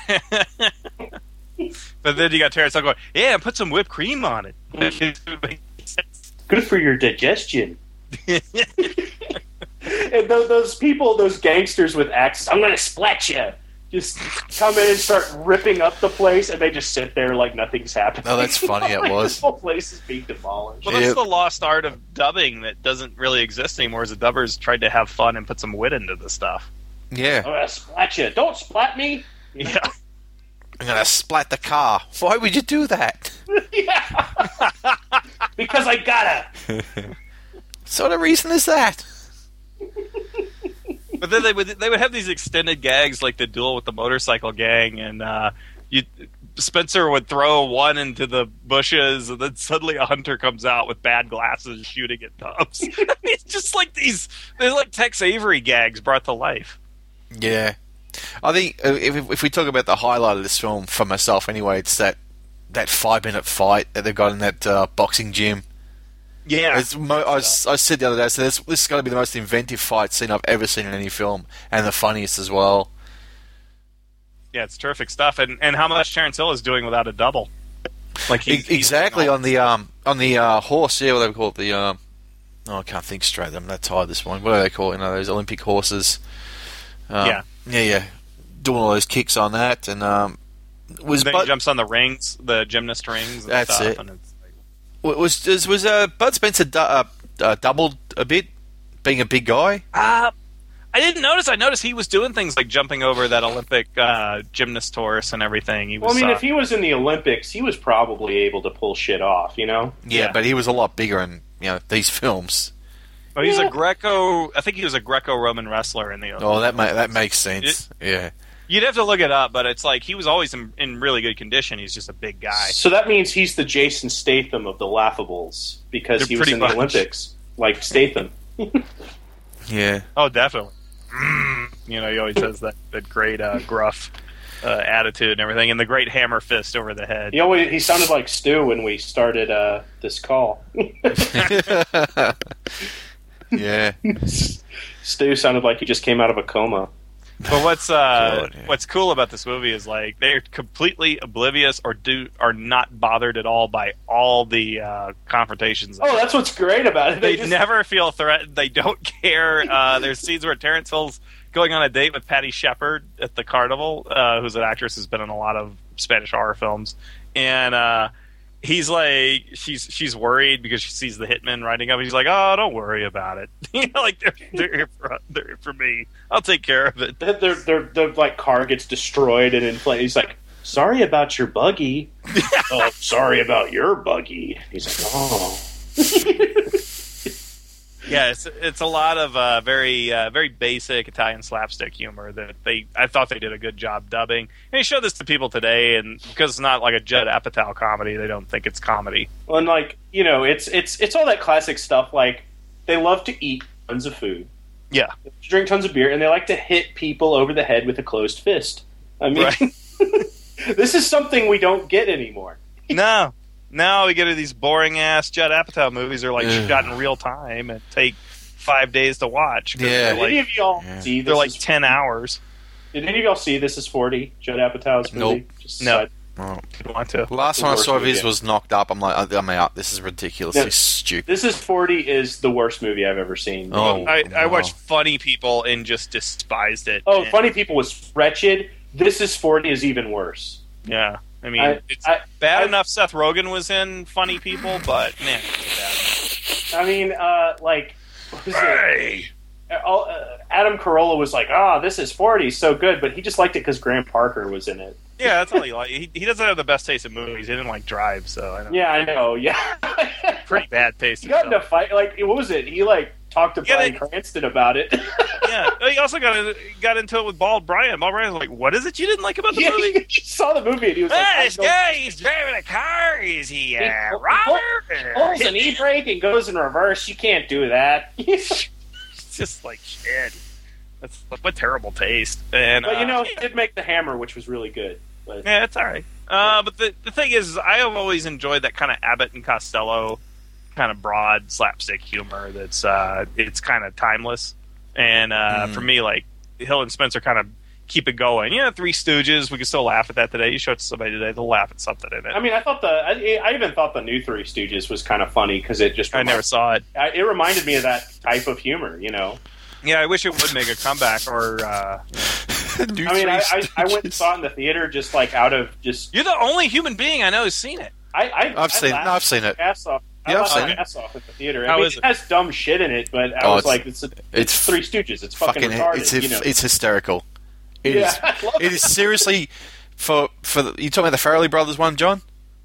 Speaker 1: But then you got Terrence Hill going, yeah, put some whipped cream on it.
Speaker 2: Good for your digestion. And those, those people, those gangsters with axes, I'm going to splat you. Just come in and start ripping up the place, and they just sit there like nothing's happening.
Speaker 3: Oh, that's funny, it
Speaker 2: Like,
Speaker 3: was.
Speaker 2: The whole place is being demolished.
Speaker 1: Well, that's
Speaker 3: Yeah.
Speaker 1: the lost art of dubbing that doesn't really exist anymore. Is the dubbers tried to have fun and put some wit into the stuff.
Speaker 3: Yeah.
Speaker 2: I'm going to splat you. Don't splat me.
Speaker 1: Yeah.
Speaker 3: I'm gonna splat the car. Why would you do that?
Speaker 2: Yeah. Because I gotta.
Speaker 3: What sort of reason is that?
Speaker 1: But then they would they would have these extended gags like the duel with the motorcycle gang, and uh, you Spencer would throw one into the bushes, and then suddenly a hunter comes out with bad glasses shooting at Tubbs. I mean, it's just like these, they're like Tex Avery gags brought to life.
Speaker 3: Yeah. I think uh, if, if we talk about the highlight of this film, for myself anyway, it's that that five minute fight that they've got in that uh, boxing gym.
Speaker 1: Yeah,
Speaker 3: It's mo- I, s- I said the other day, I said this, this is going to be the most inventive fight scene I've ever seen in any film, and the funniest as well.
Speaker 1: yeah, it's terrific stuff. And and how much Terrence Hill is doing without a double? Like
Speaker 3: E-
Speaker 1: he's, he's
Speaker 3: exactly
Speaker 1: doing all-
Speaker 3: on the um on the uh, horse, yeah, what do they call it? The um, oh, I can't think straight. I'm that tired this morning. What do they call it? You know, those Olympic horses. Um,
Speaker 1: Yeah.
Speaker 3: yeah, yeah, doing all those kicks on that, and um, was
Speaker 1: Then
Speaker 3: Bud,
Speaker 1: he jumps on the rings, the gymnast rings. And
Speaker 3: That's
Speaker 1: stuff,
Speaker 3: it.
Speaker 1: And it's
Speaker 3: was was was uh, Bud Spencer du- uh, uh, doubled a bit, being a big guy.
Speaker 1: Uh, I didn't notice. I noticed he was doing things like jumping over that Olympic uh, gymnast horse and everything. He was,
Speaker 2: Well, I mean,
Speaker 1: uh,
Speaker 2: if he was in the Olympics, he was probably able to pull shit off, you know?
Speaker 3: Yeah,
Speaker 1: Yeah.
Speaker 3: but he was a lot bigger in you know these films.
Speaker 1: oh, he's
Speaker 2: Yeah.
Speaker 1: a Greco. I think he was a Greco-Roman wrestler in the.
Speaker 3: Oh, that ma- that makes sense. Yeah.
Speaker 1: You'd have to look it up, but it's like he was always in, in really good condition. He's just a big guy.
Speaker 2: So that means he's the Jason Statham of the Laughables because
Speaker 1: They're
Speaker 2: he was
Speaker 1: pretty
Speaker 2: in
Speaker 1: much.
Speaker 2: the Olympics, like Statham.
Speaker 3: Yeah.
Speaker 1: Oh, definitely. Mm. You know, he always has that, that great uh, gruff uh, attitude and everything, and the great hammer fist over the head.
Speaker 2: He always he sounded like Stu when we started uh, this call.
Speaker 3: Yeah.
Speaker 2: Stu sounded like he just came out of a coma.
Speaker 1: But what's uh,
Speaker 3: God, yeah.
Speaker 1: what's cool about this movie is like they're completely oblivious or do are not bothered at all by all the uh, confrontations.
Speaker 2: Oh, that's what's great about it.
Speaker 1: They
Speaker 2: just-
Speaker 1: never feel threatened. They don't care. Uh, there's scenes where Terrence Hill's going on a date with Patty Shepard at the carnival, uh, who's an actress who's been in a lot of Spanish horror films, and uh, he's like, she's she's worried because she sees the hitman riding up. He's like, oh, don't worry about it. You know, like they're they're here for they're here for me. I'll take care of it.
Speaker 2: Their, their, their, their like car gets destroyed and in play. He's like, "Sorry about your buggy." Oh, sorry about your buggy. He's like, "Oh."
Speaker 1: Yeah, it's it's a lot of uh, very uh, very basic Italian slapstick humor that they I thought they did a good job dubbing. And you show this to people today, and because it's not like a Judd Apatow comedy, they don't think it's comedy.
Speaker 2: Well, and like you know, it's it's it's all that classic stuff. Like they love to eat tons of food,
Speaker 1: Yeah,
Speaker 2: drink tons of beer, and they like to hit people over the head with a closed fist. I mean,
Speaker 1: Right.
Speaker 2: this is something we don't get anymore.
Speaker 1: no, now we get to these boring ass Judd Apatow movies are like
Speaker 3: Ugh.
Speaker 1: shot in real time and take five days to watch. 'cause
Speaker 3: Yeah.
Speaker 1: they're
Speaker 2: Did any
Speaker 1: like,
Speaker 2: of y'all
Speaker 3: Yeah.
Speaker 2: see? This
Speaker 1: they're like
Speaker 2: is,
Speaker 1: ten hours.
Speaker 2: Did any of y'all see This Is forty? Judd Apatow's movie.
Speaker 3: Nope.
Speaker 2: Just
Speaker 1: No.
Speaker 2: side-
Speaker 3: Oh.
Speaker 1: If you want to.
Speaker 3: Last time I
Speaker 2: worst
Speaker 3: saw of
Speaker 2: movie
Speaker 3: his
Speaker 2: yet.
Speaker 3: was Knocked Up. I'm like, I'm out. This is ridiculously
Speaker 2: Yeah.
Speaker 3: stupid.
Speaker 2: This Is forty is the worst movie I've ever seen.
Speaker 3: Oh.
Speaker 1: I, I
Speaker 3: no.
Speaker 1: watched Funny People and just despised it.
Speaker 2: Oh,
Speaker 1: And-
Speaker 2: Funny People was wretched. This Is forty is even worse.
Speaker 1: Yeah, I mean,
Speaker 2: I-
Speaker 1: it's
Speaker 2: I-
Speaker 1: bad
Speaker 2: I-
Speaker 1: enough Seth Rogen was in Funny People, but man, it's bad.
Speaker 2: I mean, uh, like, what was it?
Speaker 1: Hey,
Speaker 2: uh, Adam Carolla was like, "Oh, this is forty, so good," but he just liked it because Graham Parker was in it.
Speaker 1: Yeah, that's all he like. He, he doesn't have the best taste in movies. He didn't like Drive, so I know.
Speaker 2: Yeah, I know. Yeah,
Speaker 1: pretty bad taste.
Speaker 2: He got in a fight. Like, what was it? He like talked to
Speaker 1: Yeah,
Speaker 2: Bryan
Speaker 1: they-
Speaker 2: Cranston about it.
Speaker 1: Yeah, he also got got into it with Bald Brian. Bald Brian was like, "What is it you didn't like about the
Speaker 2: Yeah,
Speaker 1: movie?"
Speaker 2: he saw the movie and he was like,
Speaker 1: Ah,
Speaker 2: I
Speaker 1: this
Speaker 2: don't-
Speaker 1: guy, he's driving a car. Is he
Speaker 2: He
Speaker 1: uh,
Speaker 2: pull-
Speaker 1: Robert?
Speaker 2: pulls an e-brake and goes in reverse. You can't do that.
Speaker 1: It's just like shit. That's what terrible taste. And
Speaker 2: But you
Speaker 1: uh,
Speaker 2: know, he did make The Hammer, which was really good. But
Speaker 1: yeah, it's all right. Uh, but the the thing is, I have always enjoyed that kind of Abbott and Costello kind of broad slapstick humor. That's uh, it's kind of timeless. And uh,
Speaker 3: Mm.
Speaker 1: for me, like Hill and Spencer, kind of keep it going. Yeah, Three Stooges. We can still laugh at that today. You show it to somebody today, they'll laugh at something in it.
Speaker 2: I mean, I thought the I, I even thought the new Three Stooges was kind of funny because it just
Speaker 1: I never saw it.
Speaker 2: I, it reminded me of that type of humor. You know,
Speaker 1: Yeah, I wish it would make a comeback. Or uh,
Speaker 3: New
Speaker 2: I mean, I, I,
Speaker 3: Three
Speaker 2: I went and
Speaker 3: Stooges.
Speaker 2: saw it in the theater just like out of just
Speaker 1: you're the only human being I know who's seen it.
Speaker 2: I, I
Speaker 3: I've seen-
Speaker 2: laughed
Speaker 3: no, I've seen it.
Speaker 2: my Ass off. I
Speaker 3: Yeah, I've
Speaker 2: laughed
Speaker 3: seen
Speaker 2: my
Speaker 3: it.
Speaker 2: ass off at the theater.
Speaker 1: How
Speaker 2: I mean,
Speaker 1: is
Speaker 2: it
Speaker 1: it?
Speaker 2: has dumb shit in it, but I
Speaker 3: Oh,
Speaker 2: was
Speaker 3: it's-
Speaker 2: like, it's, a, it's
Speaker 3: it's
Speaker 2: Three Stooges. It's fucking,
Speaker 3: Fucking,
Speaker 2: retarded.
Speaker 3: it's
Speaker 2: you know?
Speaker 3: it's hysterical. It
Speaker 2: Yeah,
Speaker 3: is.
Speaker 2: I love
Speaker 3: It is seriously for for the, you talking about the Farrelly brothers one, John?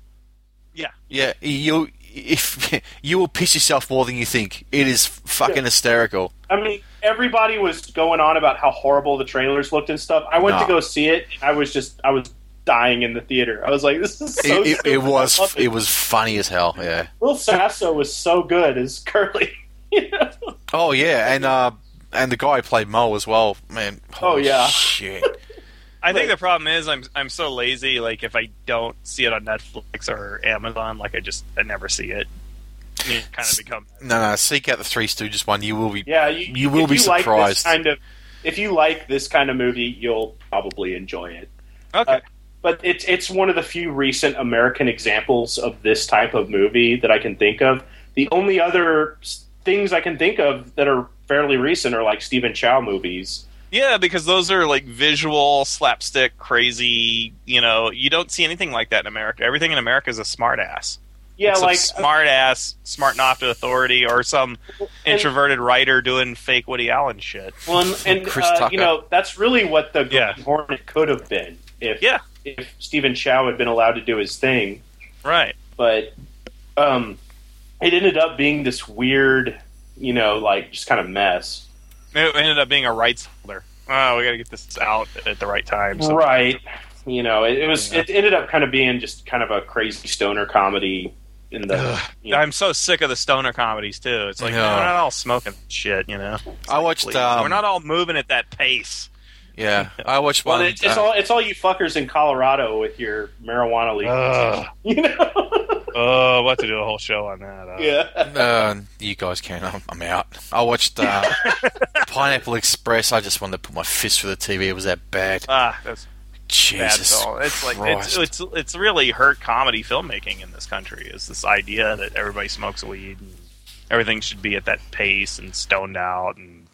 Speaker 1: Yeah.
Speaker 3: Yeah, you if you will piss yourself more than you think. It is fucking
Speaker 2: Yeah.
Speaker 3: hysterical.
Speaker 2: I mean, everybody was going on about how horrible the trailers looked and stuff. I went
Speaker 3: No.
Speaker 2: to go see it. And I was just, I was dying in the theater. I was like, this is so
Speaker 3: It, it,
Speaker 2: stupid.
Speaker 3: it
Speaker 2: I
Speaker 3: was
Speaker 2: love
Speaker 3: it was funny as hell. Yeah.
Speaker 2: Will Sasso was so good as Curly. You know?
Speaker 3: Oh yeah, and uh, and the guy who played Mo as well. Man.
Speaker 2: Oh,
Speaker 3: holy
Speaker 2: yeah.
Speaker 3: Shit.
Speaker 1: I think the problem is I'm I'm so lazy. Like if I don't see it on Netflix or Amazon, like I just I never see it. You kind of become
Speaker 3: No, no. Seek out the Three Stooges one. You will be.
Speaker 2: Yeah, you,
Speaker 3: You will
Speaker 2: if
Speaker 3: be
Speaker 2: you like this
Speaker 3: surprised.
Speaker 2: kind of, if you like this kind of movie, you'll probably enjoy it.
Speaker 1: okay.
Speaker 2: Uh, But it's it's one of the few recent American examples of this type of movie that I can think of. The only other s- things I can think of that are fairly recent are like Stephen Chow movies.
Speaker 1: Yeah, because those are like visual slapstick, crazy. You know, you don't see anything like that in America. Everything in America is a smart ass.
Speaker 2: Yeah,
Speaker 1: It's
Speaker 2: like
Speaker 1: some smart ass, smart enough to authority, or some
Speaker 2: and-
Speaker 1: introverted writer doing fake Woody Allen shit.
Speaker 2: Well, and, and
Speaker 3: Chris
Speaker 2: uh,
Speaker 3: Tucker.
Speaker 2: you know, that's really what the Green
Speaker 1: Yeah.
Speaker 2: Hornet could have been if
Speaker 1: Yeah,
Speaker 2: if Stephen Chow had been allowed to do his thing.
Speaker 1: right.
Speaker 2: But um, it ended up being this weird, you know, like just kind of mess.
Speaker 1: It ended up being a rights holder. Oh, we got to get this out at the right time. So.
Speaker 2: Right. You know, it, it was.
Speaker 1: Yeah.
Speaker 2: It ended up kind of being just kind of a crazy stoner comedy. In the, you know,
Speaker 1: I'm so sick of the stoner comedies too. It's like
Speaker 3: Yeah.
Speaker 1: we're not all smoking shit, you know. It's
Speaker 3: I
Speaker 1: like,
Speaker 3: watched,
Speaker 1: please.
Speaker 3: um,
Speaker 1: we're not all moving at that pace.
Speaker 3: Yeah, I watched
Speaker 2: well,
Speaker 3: one.
Speaker 2: it's, it's
Speaker 3: uh,
Speaker 2: all it's all you fuckers in Colorado with your marijuana league.
Speaker 1: Ugh.
Speaker 2: You know.
Speaker 1: Oh, we'll have to do a whole show on that. Uh,
Speaker 2: Yeah.
Speaker 3: Uh, you guys can. I'm, I'm out. I watched uh, Pineapple Express. I just wanted to put my fist through the T V. It was that bad.
Speaker 1: Ah, that's bad.
Speaker 3: Jesus
Speaker 1: So it's like
Speaker 3: Christ.
Speaker 1: it's, it's it's really hurt comedy filmmaking in this country. Is this idea that everybody smokes weed and everything should be at that pace and stoned out and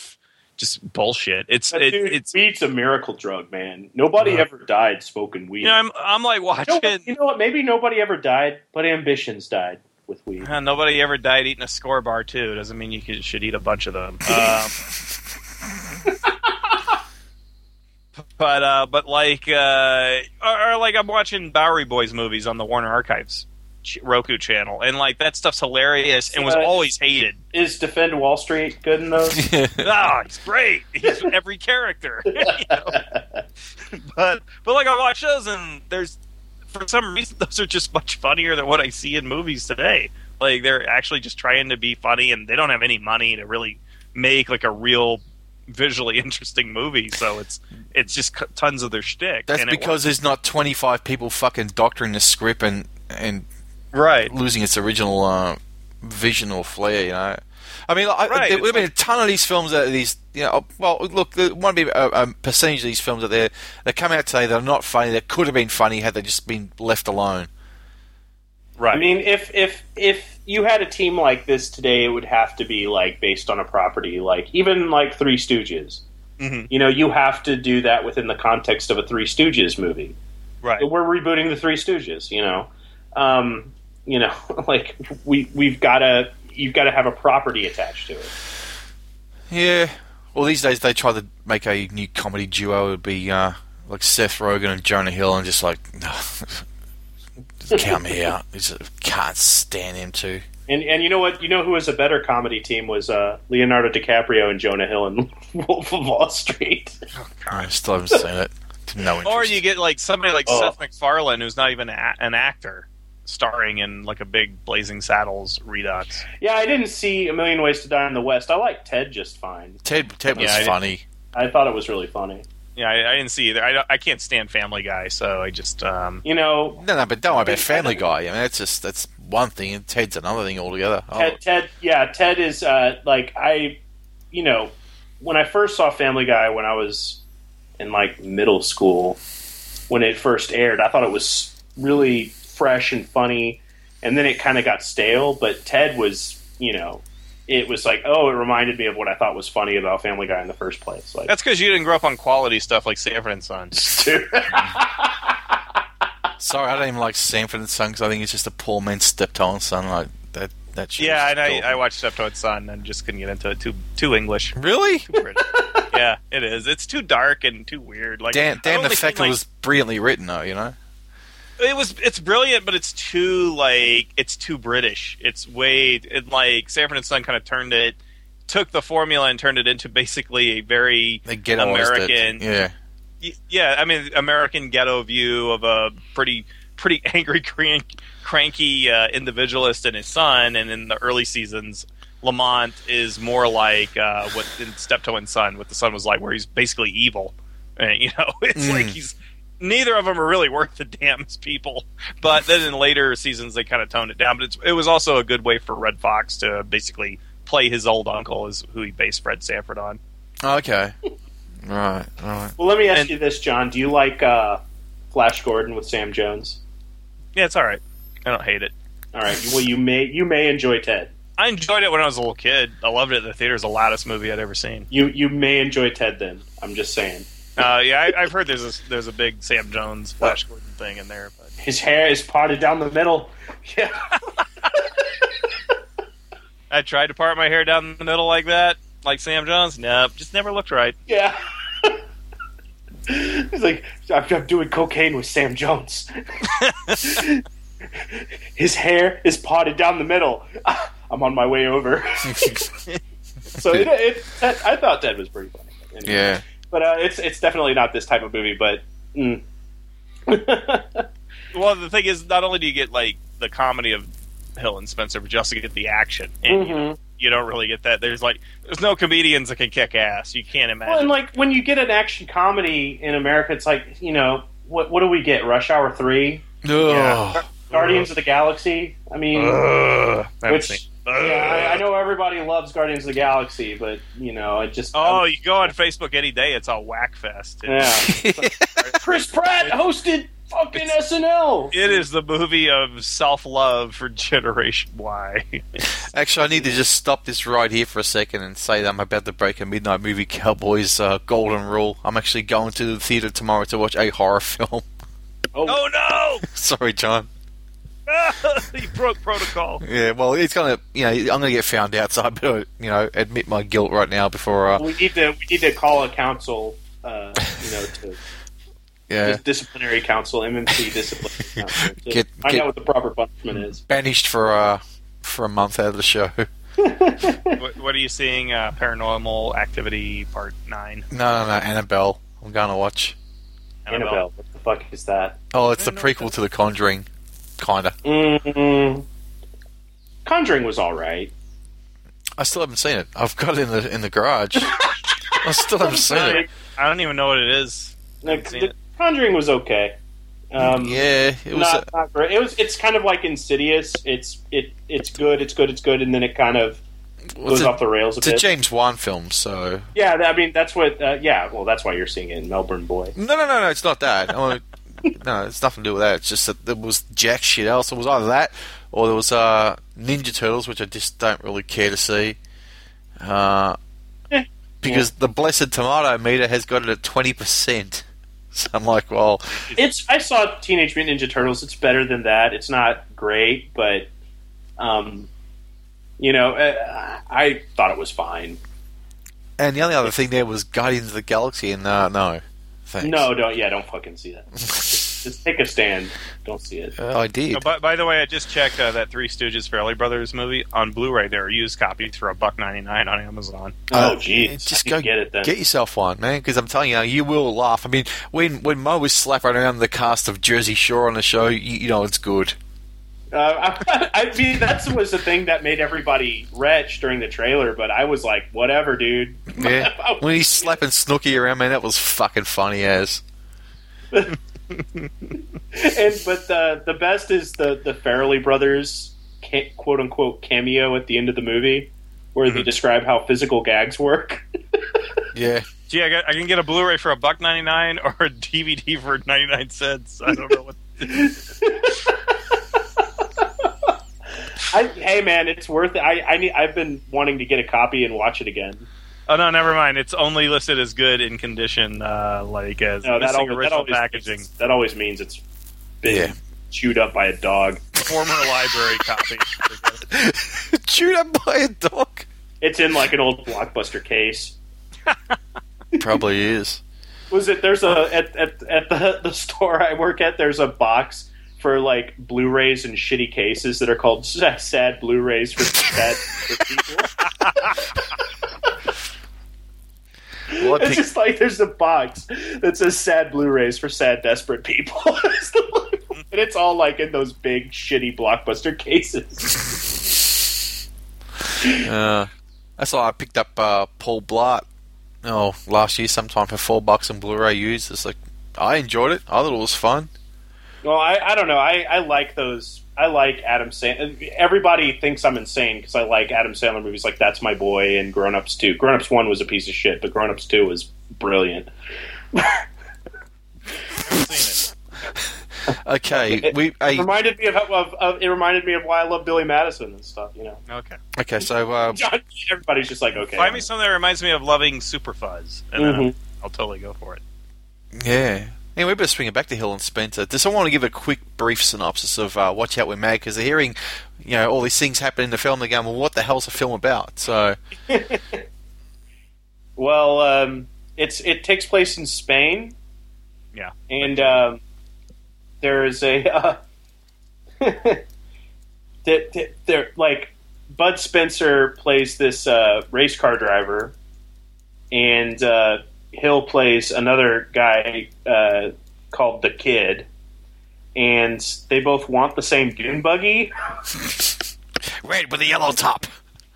Speaker 1: just bullshit. It's
Speaker 2: But
Speaker 1: it,
Speaker 2: dude,
Speaker 1: it's
Speaker 2: weed's a miracle drug, man. Nobody
Speaker 3: Uh,
Speaker 2: ever died smoking weed.
Speaker 1: you know I'm I'm like
Speaker 2: You know,
Speaker 1: watching.
Speaker 2: what, you know what? Maybe nobody ever died, but ambitions died with weed.
Speaker 1: Uh, nobody ever died eating a score bar too. Doesn't mean you could, should eat a bunch of them. Um, but uh, but like uh, or, or like I'm watching Bowery Boys movies on the Warner Archives ch- Roku channel, and like that stuff's hilarious and was
Speaker 2: Uh,
Speaker 1: always hated.
Speaker 2: Is Defend Wall Street good in those?
Speaker 1: Ah, he's great. He's every character. You know? But but like I watch those, and there's for some reason those are just much funnier than what I see in movies today. Like they're actually just trying to be funny, and they don't have any money to really make like a real visually interesting movie. So it's it's just c- tons of their shtick.
Speaker 3: That's
Speaker 1: and it
Speaker 3: because there's not twenty-five people fucking doctoring the script and and
Speaker 1: works. right.
Speaker 3: losing its original uh, vision or flair. You know, I mean, I,
Speaker 1: Right,
Speaker 3: there would have
Speaker 1: it's
Speaker 3: been a ton of these films that are these. You know, well, look, there might be a, a percentage of these films that they that come out today that are not funny. That could have been funny had they just been left alone.
Speaker 1: Right.
Speaker 2: I mean, if if if you had a team like this today, it would have to be like based on a property, like even like Three Stooges.
Speaker 1: Mhm.
Speaker 2: You know, you have to do that within the context of a Three Stooges movie.
Speaker 1: right.
Speaker 2: We're rebooting the Three Stooges. You know, um, you know, like we we've got to you've got to have a property attached to it.
Speaker 3: Yeah. Well, these days they try to make a new comedy duo. It would be uh, like Seth Rogen and Jonah Hill, and just like, no, just count me out. I just can't stand him too.
Speaker 2: And and you know what? You know who was a better comedy team was uh, Leonardo DiCaprio and Jonah Hill in Wolf of Wall Street.
Speaker 3: Oh, I still haven't seen it. No interest.
Speaker 1: Or you get like somebody like
Speaker 2: Oh.
Speaker 1: Seth MacFarlane, who's not even a- an actor, starring in like a big Blazing Saddles redux.
Speaker 2: Yeah, I didn't see A Million Ways to Die in the West. I liked Ted just fine.
Speaker 3: Ted, Ted was
Speaker 1: Yeah, I didn't-
Speaker 3: funny.
Speaker 2: I thought it was really funny.
Speaker 1: Yeah, I, I didn't see either. I, don't- I can't stand Family Guy, so I just um,
Speaker 2: You know,
Speaker 3: No, no, but don't worry about Family Guy. I mean, that's just that's one thing, and Ted's another thing altogether. Oh,
Speaker 2: Ted, Ted, yeah, Ted is uh, like I, you know, when I first saw Family Guy when I was in like middle school, when it first aired, I thought it was really fresh and funny, and then it kind of got stale. But Ted was, you know, it was like, oh, it reminded me of what I thought was funny about Family Guy in the first place. Like,
Speaker 1: that's because you didn't grow up on quality stuff like Sanford and Son.
Speaker 3: sorry, I don't even like Sanford and Son because I think it's just a poor man's Steptoe and Son. Like that. That shit
Speaker 1: Yeah,
Speaker 3: was
Speaker 1: and I,
Speaker 3: dull.
Speaker 1: I watched Steptoe and Son and just couldn't get into it. Too too English.
Speaker 3: Really?
Speaker 1: Too British. Yeah, it is. It's too dark and too weird. Like
Speaker 3: Dan,
Speaker 1: I've
Speaker 3: Dan the
Speaker 1: only
Speaker 3: fact
Speaker 1: seen,
Speaker 3: it
Speaker 1: like-
Speaker 3: was brilliantly written, though. You know.
Speaker 1: It was. It's brilliant, but it's too like it's too British. It's way it, like Sanford and Son kind of turned it, took the formula and turned it into basically a very
Speaker 3: They get
Speaker 1: American.
Speaker 3: Yeah.
Speaker 1: Y- Yeah, I mean, American ghetto view of a pretty pretty angry, crank, cranky uh, individualist and his son. And in the early seasons, Lamont is more like uh, what in Steptoe and Son, what the son was like, where he's basically evil. And, you know, it's
Speaker 3: Mm.
Speaker 1: like he's neither of them are really worth the damn as people. But then in later seasons, they kind of toned it down. But it's, it was also a good way for Red Fox to basically play his old uncle, is who he based Fred Sanford on.
Speaker 3: Okay. Right. Right.
Speaker 2: well, let me ask
Speaker 1: And-
Speaker 2: you this, John: do you like uh, Flash Gordon with Sam Jones?
Speaker 1: Yeah, it's all right. I don't hate it.
Speaker 2: All right. Well, you may you may enjoy Ted.
Speaker 1: I enjoyed it when I was a little kid. I loved it in the theater. It was the loudest movie I'd ever seen.
Speaker 2: You you may enjoy Ted then. I'm just saying.
Speaker 1: Uh, yeah, I, I've heard there's a, there's a big Sam Jones, Flash Gordon thing in there. But
Speaker 2: His hair is parted down the middle. Yeah.
Speaker 1: I tried to part my hair down the middle like that, like Sam Jones. Nope, just never looked right.
Speaker 2: Yeah. He's like, I'm, I'm doing cocaine with Sam Jones. His hair is parted down the middle. I'm on my way over. So it, it, Ted, I thought Ted was pretty funny. Anyway.
Speaker 3: Yeah.
Speaker 2: But uh, it's it's definitely not this type of movie. But mm.
Speaker 1: Well, the thing is, not only do you get like the comedy of Hill and Spencer, but you also get the action, and you,
Speaker 2: Mhm.
Speaker 1: you don't really get that. There's like there's no comedians that can kick ass. You can't imagine.
Speaker 2: Well, and like when you get an action comedy in America, it's like, you know, what what do we get? Rush Hour three,
Speaker 3: Ugh.
Speaker 2: Guardians of the Galaxy. I mean,
Speaker 1: Ugh, I haven't
Speaker 2: which
Speaker 1: seen-
Speaker 2: yeah, I, I know everybody loves Guardians of the Galaxy, but you know, I just
Speaker 1: Oh,
Speaker 2: I'm-
Speaker 1: you go on Facebook any day, it's all whack fest.
Speaker 2: yeah. Chris Pratt hosted fucking S N L.
Speaker 1: It is the movie of self-love for Generation Y.
Speaker 3: Actually, I need to just stop this right here for a second and say that I'm about to break a Midnight Movie Cowboys uh, golden rule. I'm actually going to the theater tomorrow to watch a horror film.
Speaker 2: Oh,
Speaker 1: Oh no!
Speaker 3: Sorry, John.
Speaker 1: You broke protocol.
Speaker 3: Yeah, well, it's gonna, you know, I'm gonna get found out, so I better, you know, admit my guilt right now before. Uh,
Speaker 2: we need to we need to call a council. Uh, you know, to
Speaker 3: yeah,
Speaker 2: disciplinary council, M M C disciplinary council. To
Speaker 3: Get-
Speaker 2: find
Speaker 3: get-
Speaker 2: out what the proper punishment is.
Speaker 3: banished for uh for a month out of the show.
Speaker 1: What, what are you seeing? Uh, Paranormal Activity Part Nine.
Speaker 3: No, no, no, Annabelle. I'm gonna watch.
Speaker 2: Annabelle. What the fuck is that?
Speaker 3: Oh, it's
Speaker 1: I
Speaker 3: the
Speaker 1: know
Speaker 3: prequel to The Conjuring, kinda.
Speaker 2: Mm, Conjuring was all right.
Speaker 3: I still haven't seen it. I've got it in the in the garage. I still haven't seen it.
Speaker 1: I don't even know what it is. I
Speaker 2: Like,
Speaker 1: haven't seen
Speaker 2: the
Speaker 1: it.
Speaker 2: Conjuring was okay. Um,
Speaker 3: Yeah, it was.
Speaker 2: not,
Speaker 3: uh,
Speaker 2: not great. It was. It's kind of like Insidious. It's it. It's good. It's good. It's good. And then it kind of
Speaker 3: well,
Speaker 2: goes
Speaker 3: it's, a,
Speaker 2: off the rails a
Speaker 3: it's a
Speaker 2: bit.
Speaker 3: James Wan film, so
Speaker 2: Yeah, I mean that's what. Uh, yeah, well, that's why you're seeing it in Melbourne Boy.
Speaker 3: no, no, no, no. It's not that. I mean, no, it's nothing to do with that. It's just that there was jack shit else. It was either that or there was uh, Ninja Turtles, which I just don't really care to see. Uh,
Speaker 2: Eh.
Speaker 3: because the Blessed Tomato meter has got it at twenty percent. So I'm like, well,
Speaker 2: It's. I saw Teenage Mutant Ninja Turtles. It's better than that. It's not great, but um, you know, uh, I thought it was fine.
Speaker 3: And the only other thing there was Guardians of the Galaxy, and uh, no, thanks.
Speaker 2: No, don't. Yeah, don't fucking see that. just, just take a stand. Don't see it.
Speaker 3: Uh, I did.
Speaker 1: Oh, by, by the way, I just checked uh, that Three Stooges Fairley Brothers movie on Blu-ray. There are used copies for a buck ninety nine on Amazon.
Speaker 2: Oh,
Speaker 3: Uh,
Speaker 2: geez.
Speaker 3: just
Speaker 2: I
Speaker 3: go
Speaker 2: can get it then.
Speaker 3: Get yourself one, man, because I'm telling you, you will laugh. I mean, when when Mo was slapping around the cast of Jersey Shore on the show, you, you know it's good.
Speaker 2: Uh, I, I mean, that was the thing that made everybody retch during the trailer, but I was like, whatever, dude.
Speaker 3: Yeah, when he's slapping Snooki around, man, that was fucking funny as.
Speaker 2: and but the the best is the the Farrelly brothers ca- quote unquote cameo at the end of the movie, where they describe how physical gags work.
Speaker 3: Yeah.
Speaker 1: Gee, I, got, I can get a Blu-ray for a buck ninety nine or a D V D for ninety nine cents. I don't know what.
Speaker 2: I, hey man, it's worth it. I, I need, I've been wanting to get a copy and watch it again.
Speaker 1: Oh no, never mind. It's only listed as good in condition, uh, like as
Speaker 2: No, that
Speaker 1: missing
Speaker 2: always, that,
Speaker 1: original
Speaker 2: always
Speaker 1: packaging.
Speaker 2: means, that always means it's been
Speaker 3: Yeah.
Speaker 2: chewed up by a dog.
Speaker 1: Former library copy.
Speaker 3: Chewed up by a dog.
Speaker 2: It's in like an old Blockbuster case.
Speaker 3: Probably is.
Speaker 2: Was it? There's a at at, at the, the store I work at. There's a box for like Blu-rays and shitty cases that are called sad, sad Blu-rays for sad for people.
Speaker 3: Well, I
Speaker 2: It's
Speaker 3: picked-
Speaker 2: just like there's a box that says sad Blu-rays for sad desperate people. It's the- and it's all like in those big shitty Blockbuster cases.
Speaker 3: Uh, that's why I picked up uh, Paul Blart. Oh, last year sometime for four bucks on Blu-ray used. It's like I enjoyed it. I thought it was fun.
Speaker 2: Well, I, I don't know. I, I like those. I like Adam Sandler. Everybody thinks I'm insane because I like Adam Sandler movies like That's My Boy and Grown Ups two. Grown Ups one was a piece of shit, but Grown Ups two was brilliant.
Speaker 1: I've seen
Speaker 3: Okay,
Speaker 2: It,
Speaker 3: we
Speaker 2: it
Speaker 3: a,
Speaker 2: reminded me of, of, of it reminded me of why I love Billy Madison and stuff. You know,
Speaker 1: it. Okay.
Speaker 3: okay. So uh,
Speaker 2: John, everybody's just like, okay,
Speaker 1: Find me something that reminds me of loving Super Fuzz, and then
Speaker 2: Mhm.
Speaker 1: I'll, I'll totally go for it.
Speaker 3: yeah. Anyway, we better swing it back to Hill and Spencer. Does someone want to give a quick, brief synopsis of uh, Watch Out We're Mad? Because they're hearing, you know, all these things happen in the film. They're going, well, what the hell's the film about? So,
Speaker 2: Well, um, it's it takes place in Spain.
Speaker 1: Yeah.
Speaker 2: And um, there is a uh, that that- there like Bud Spencer plays this uh, race car driver, and uh, Hill plays another guy uh, called the Kid, and they both want the same dune buggy.
Speaker 3: red with a yellow top.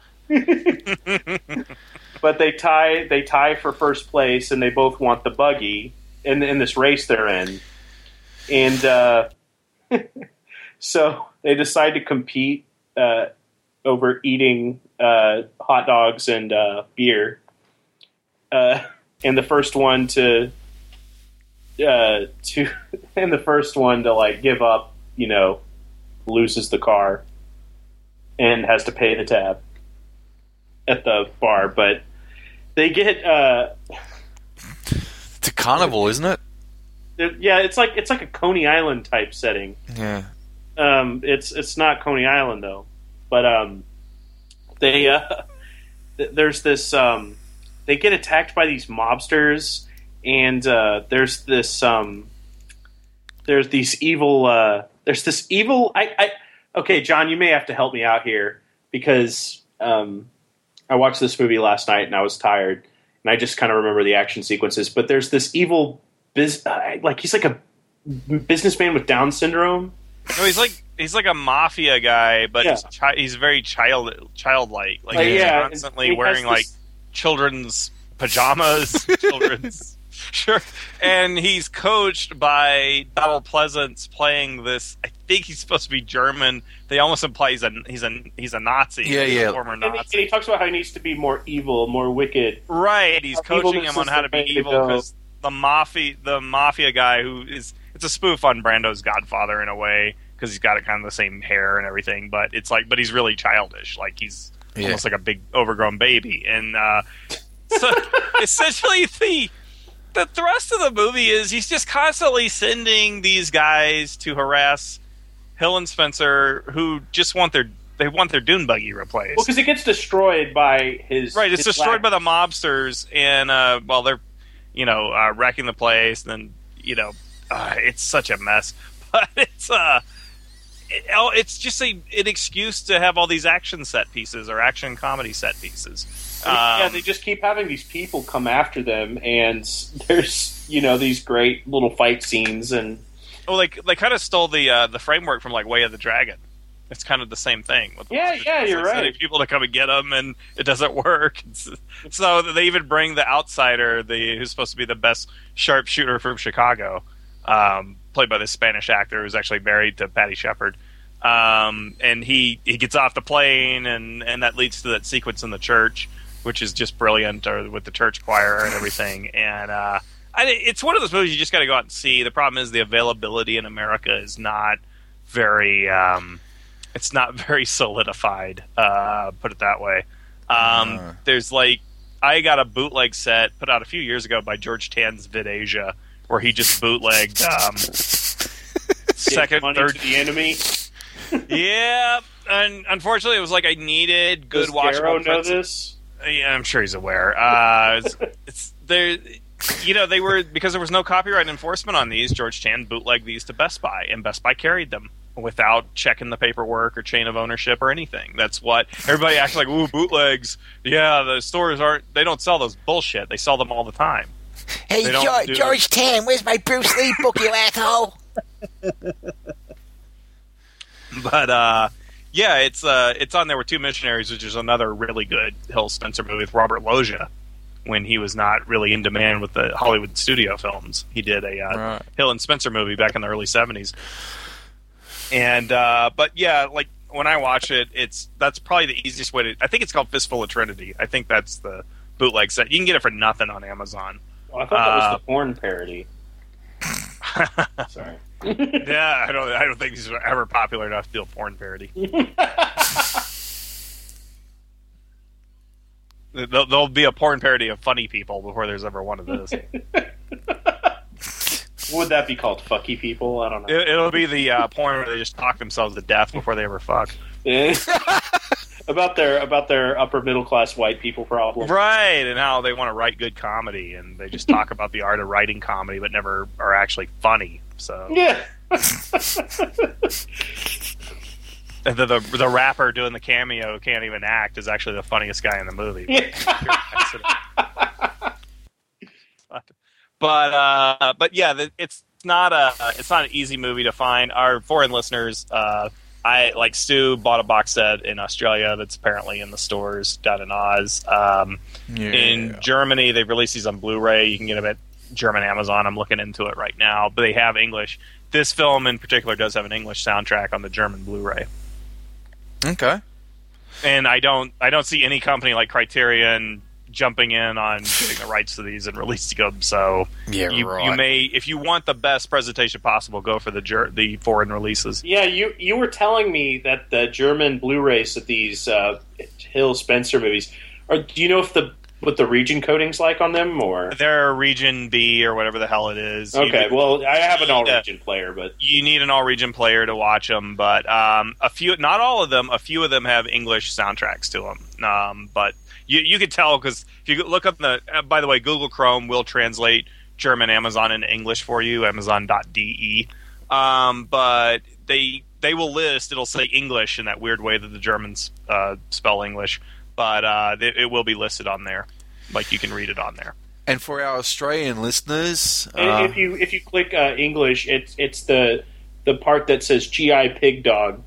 Speaker 2: But they tie they tie for first place, and they both want the buggy in in this race they're in, and uh, so they decide to compete uh, over eating uh, hot dogs and uh, beer. Uh, and the first one to uh, to and the first one to like give up, you know, loses the car and has to pay the tab at the bar, but they get uh
Speaker 3: It's a carnival, isn't it?
Speaker 2: it- yeah, it's like it's like a Coney Island type setting.
Speaker 3: Yeah.
Speaker 2: Um, it's it's not Coney Island though, but um, they uh, th- there's this um, they get attacked by these mobsters, and uh, there's this um, there's these evil uh, there's this evil. I, I okay, John, you may have to help me out here because um, I watched this movie last night and I was tired, and I just kind of remember the action sequences. But there's this evil biz uh, like he's like a businessman with Down syndrome.
Speaker 1: No, he's like he's like a mafia guy, but
Speaker 2: Yeah.
Speaker 1: he's, chi- he's very child childlike. Like
Speaker 2: Like,
Speaker 1: he's
Speaker 2: yeah,
Speaker 1: constantly
Speaker 2: he has
Speaker 1: wearing
Speaker 2: this-
Speaker 1: like children's pajamas, children's sure, and he's coached by Donald Pleasance playing this. I think he's supposed to be German. They almost imply he's a he's a he's a Nazi.
Speaker 3: Yeah,
Speaker 1: He's a
Speaker 3: yeah.
Speaker 1: former
Speaker 2: And he,
Speaker 1: Nazi.
Speaker 2: and he talks about how he needs to be more evil, more wicked.
Speaker 1: Right, he's
Speaker 2: How evil
Speaker 1: coaching
Speaker 2: this
Speaker 1: him on
Speaker 2: is
Speaker 1: how
Speaker 2: the
Speaker 1: to be
Speaker 2: way to
Speaker 1: evil
Speaker 2: go.
Speaker 1: because the mafia, the mafia guy who is it's a spoof on Brando's Godfather in a way because he's got it kind of the same hair and everything, but it's like, but he's really childish, like he's
Speaker 3: Yeah.
Speaker 1: almost like a big overgrown baby, and uh, so essentially the the thrust of the movie is he's just constantly sending these guys to harass Hill and Spencer, who just want their they want their dune buggy replaced.
Speaker 2: Well, because it gets destroyed by his
Speaker 1: right. It's
Speaker 2: his
Speaker 1: destroyed
Speaker 2: lab.
Speaker 1: by the mobsters, and uh, well, they're you know uh, wrecking the place. And then you know uh, it's such a mess, but it's uh, it, it's just a, an excuse to have all these action set pieces or action comedy set pieces. Um,
Speaker 2: yeah, they just keep having these people come after them, and there's you know these great little fight scenes, and
Speaker 1: well, like they kind of stole the uh, the framework from like Way of the Dragon. It's kind of the same thing. With
Speaker 2: yeah,
Speaker 1: the,
Speaker 2: yeah,
Speaker 1: it's
Speaker 2: you're
Speaker 1: like
Speaker 2: right.
Speaker 1: Sending people to come and get them, and it doesn't work. It's, so they even bring the outsider, the who's supposed to be the best sharpshooter from Chicago, um, played by this Spanish actor who's actually married to Patty Shepard. Um, and he, he gets off the plane, and, and that leads to that sequence in the church, which is just brilliant, or with the church choir and everything. And uh, I, it's one of those movies you just got to go out and see. The problem is the availability in America is not very. Um, it's not very solidified. Uh, put it that way. Um,
Speaker 3: Uh.
Speaker 1: There's like I got a bootleg set put out a few years ago by George Tan's VidAsia, where he just bootlegged um, second,
Speaker 2: money
Speaker 1: third.
Speaker 2: to the enemy.
Speaker 1: Yeah, and unfortunately, it was like I needed good
Speaker 2: Does
Speaker 1: watchable.
Speaker 2: Garrow know
Speaker 1: prints.
Speaker 2: this?
Speaker 1: Yeah, I'm sure he's aware. Uh, it's, it's there. You know, they were because there was no copyright enforcement on these. George Tan bootlegged these to Best Buy, and Best Buy carried them without checking the paperwork or chain of ownership or anything. That's what everybody acts like. Ooh, bootlegs. Yeah, the stores aren't. They don't sell those bullshit. They sell them all the time.
Speaker 4: Hey,
Speaker 1: They don't
Speaker 4: George,
Speaker 1: do
Speaker 4: George Tan, where's my Bruce Lee book, you asshole?
Speaker 1: But uh, yeah, it's uh, it's on there with Two Missionaries, which is another really good Hill Spencer movie with Robert Loggia. When he was not really in demand with the Hollywood studio films, he did a uh,
Speaker 3: Right.
Speaker 1: Hill and Spencer movie back in the early seventies. And uh, but yeah, like when I watch it, it's that's probably the easiest way to. I think it's called Fistful of Trinity. I think that's the bootleg set. You can get it for nothing on Amazon.
Speaker 2: Oh, I thought that was
Speaker 1: Uh,
Speaker 2: the porn parody. Sorry.
Speaker 1: Yeah, I don't. I don't think these were ever popular enough to do a porn parody. There'll, there'll be a porn parody of Funny People before there's ever one of those.
Speaker 2: Would that be called Fucky People? I don't know.
Speaker 1: It, it'll be the uh, porn where they just talk themselves to death before they ever fuck.
Speaker 2: about their about their upper middle class white people problem.
Speaker 1: Right, and how they want to write good comedy, and they just talk about the art of writing comedy, but never are actually funny. So
Speaker 2: Yeah.
Speaker 1: the, the the rapper doing the cameo who can't even act is actually the funniest guy in the movie. But uh, but yeah, the, it's not a it's not an easy movie to find. Our foreign listeners, uh, I like Stu bought a box set in Australia that's apparently in the stores down in Oz. Um,
Speaker 3: Yeah.
Speaker 1: In Germany, they've released these on Blu-ray. You can get them at German Amazon. I'm looking into it right now, but they have English. This film in particular does have an English soundtrack on the German Blu-ray.
Speaker 3: Okay.
Speaker 1: And I don't I don't see any company like Criterion jumping in on getting the rights to these and releasing them. So
Speaker 3: Yeah,
Speaker 1: you,
Speaker 3: right.
Speaker 1: you may, if you want the best presentation possible, go for the ger- the foreign releases.
Speaker 2: Yeah, you you were telling me that the German Blu-rays of these uh, Hill Spencer movies are. Do you know if the what the region coding's like on them, or
Speaker 1: They're region B or whatever the hell it is.
Speaker 2: okay?
Speaker 1: You,
Speaker 2: Well, I have an
Speaker 1: Yeah.
Speaker 2: all-region player, but
Speaker 1: you need an all-region player to watch them, but um, a few, not all of them, a few of them have English soundtracks to them. Um, but you you could tell because if you look up the. Uh, by the way, Google Chrome will translate German Amazon into English for you, Amazon dot D E. Um, but they they will list. It'll say English in that weird way that the Germans uh, spell English, but uh, it, it will be listed on there, like you can read it on there.
Speaker 3: And for our Australian listeners,
Speaker 2: And
Speaker 3: uh,
Speaker 2: if you if you click uh, English, it's it's the the part that says G I Pig Dog.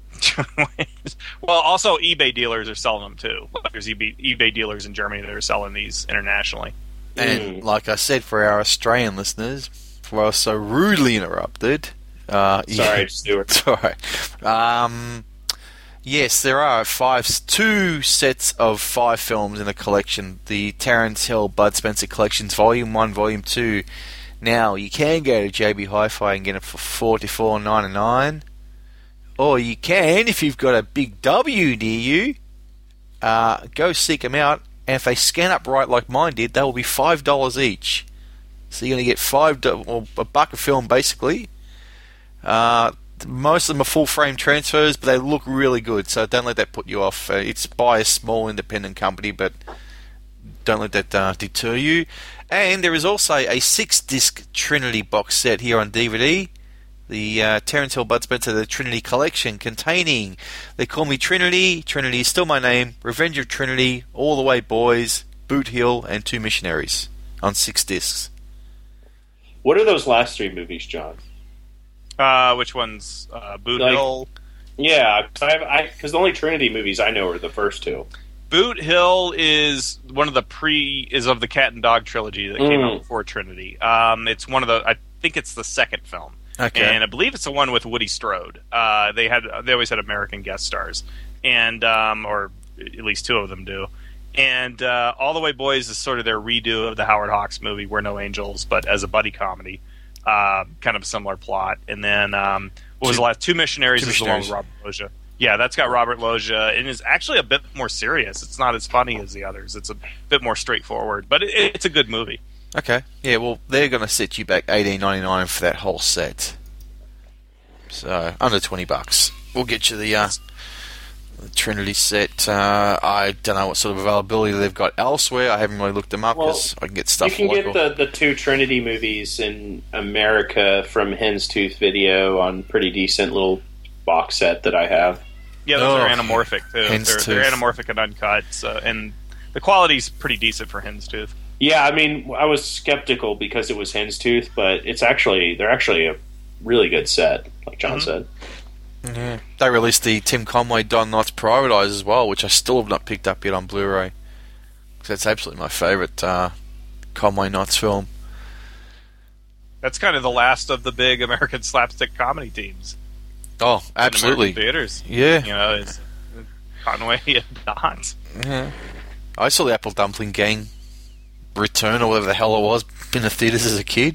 Speaker 1: Well, also eBay dealers are selling them too. There's eBay, eBay dealers in Germany that are selling these internationally.
Speaker 3: and
Speaker 2: Mm.
Speaker 3: like I said, for our Australian listeners, for us so rudely interrupted. Uh,
Speaker 2: Sorry,
Speaker 3: yeah,
Speaker 2: Stuart.
Speaker 3: it's all right. Um, yes, there are five, two sets of five films in a collection. The Terence Hill Bud Spencer Collections, Volume One, Volume Two. Now you can go to J B Hi-Fi and get it for forty-four ninety-nine, or you can, if you've got a big W near you, uh, go seek them out. And if they scan up right like mine did, they will be five dollars each. So you're going to get five, do- or a buck of film basically. Uh, most of them are full frame transfers, but they look really good. So don't let that put you off. Uh, it's by a small independent company, but don't let that uh, deter you. And there is also a six-disc Trinity box set here on D V D. The uh, Terence Hill Bud Spencer The Trinity Collection, containing They Call Me Trinity, Trinity Is Still My Name, Revenge of Trinity, All the Way Boys, Boot Hill, and Two Missionaries on six discs.
Speaker 2: What are those last three movies, John?
Speaker 1: Uh, which one's uh, Boot
Speaker 2: Like-
Speaker 1: Hill?
Speaker 2: Yeah, because the only Trinity movies I know are the first two.
Speaker 1: Boot Hill is one of the pre is of the Cat and Dog trilogy that came
Speaker 2: Mm.
Speaker 1: out before Trinity. Um, it's one of the I think it's the second film.
Speaker 3: Okay.
Speaker 1: And I believe it's the one with Woody Strode. Uh, they had they always had American guest stars, and um, or at least two of them do. And uh, All the Way Boys is sort of their redo of the Howard Hawks movie We're No Angels, but as a buddy comedy, uh, kind of a similar plot. And then um, what was
Speaker 3: Two-
Speaker 1: the last? Two Missionaries
Speaker 3: Two
Speaker 1: is the one
Speaker 3: Missionaries.
Speaker 1: with Robert Loggia. Yeah, that's got Robert Loggia, and is actually a bit more serious. It's not as funny as the others. It's a bit more straightforward, but it, it's a good movie.
Speaker 3: Okay. Yeah, well, they're going to set you back eighteen ninety-nine for that whole set. So, under twenty bucks. We'll get you the, uh, the Trinity set. Uh, I don't know what sort of availability they've got elsewhere. I haven't really looked them up
Speaker 2: Well,
Speaker 3: because I can get stuff
Speaker 2: You can
Speaker 3: local.
Speaker 2: get the, the two Trinity movies in America from Hen's Tooth Video on pretty decent little box set that I have.
Speaker 1: Yeah, those
Speaker 3: Oh,
Speaker 1: are anamorphic too.
Speaker 3: Hen's
Speaker 1: They're, they're
Speaker 3: Tooth.
Speaker 1: anamorphic and uncut, so, and the quality's pretty decent for Hen's Tooth.
Speaker 2: Yeah, I mean, I was skeptical because it was Hen's Tooth, but it's actually they're actually a really good set, like John
Speaker 1: Mhm.
Speaker 2: said.
Speaker 3: Yeah. They released the Tim Conway Don Knotts Private Eyes as well, which I still have not picked up yet on Blu-ray. 'Cause that's absolutely my favourite uh, Conway Knotts film.
Speaker 1: That's kind of the last of the big American slapstick comedy teams.
Speaker 3: Oh,
Speaker 1: in
Speaker 3: absolutely.
Speaker 1: American theaters.
Speaker 3: Yeah.
Speaker 1: You know, it's Conway and Don's.
Speaker 3: Yeah. I saw the Apple Dumpling Gang return, or whatever the hell it was, in the theatres as a kid.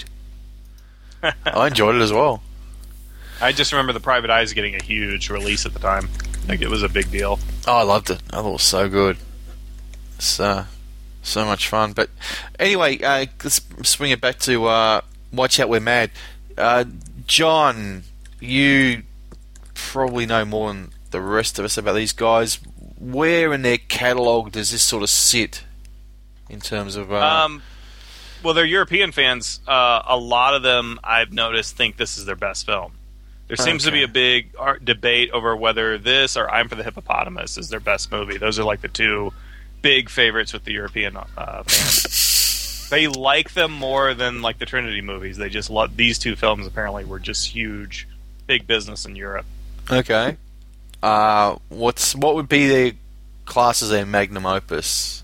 Speaker 3: I enjoyed it as well.
Speaker 1: I just remember the Private Eyes getting a huge release at the time. Like it was a big deal.
Speaker 3: Oh, I loved it. I thought it was so good. It's uh, so much fun. But anyway, uh, let's swing it back to uh, Watch Out, We're Mad. Uh, John, you probably know more than the rest of us about these guys. Where in their catalogue does this sort of sit in terms of... Uh,
Speaker 1: Um, well, they're European fans. Uh, a lot of them, I've noticed, think this is their best film. There seems to be
Speaker 3: Okay.
Speaker 1: a big art debate over whether this or I'm for the Hippopotamus is their best movie. Those are like the two big favorites with the European uh, fans. They like them more than like the Trinity movies. They just love these two films. Apparently, were just huge, big business in Europe.
Speaker 3: Okay. Uh, what's what would be their class as a magnum opus?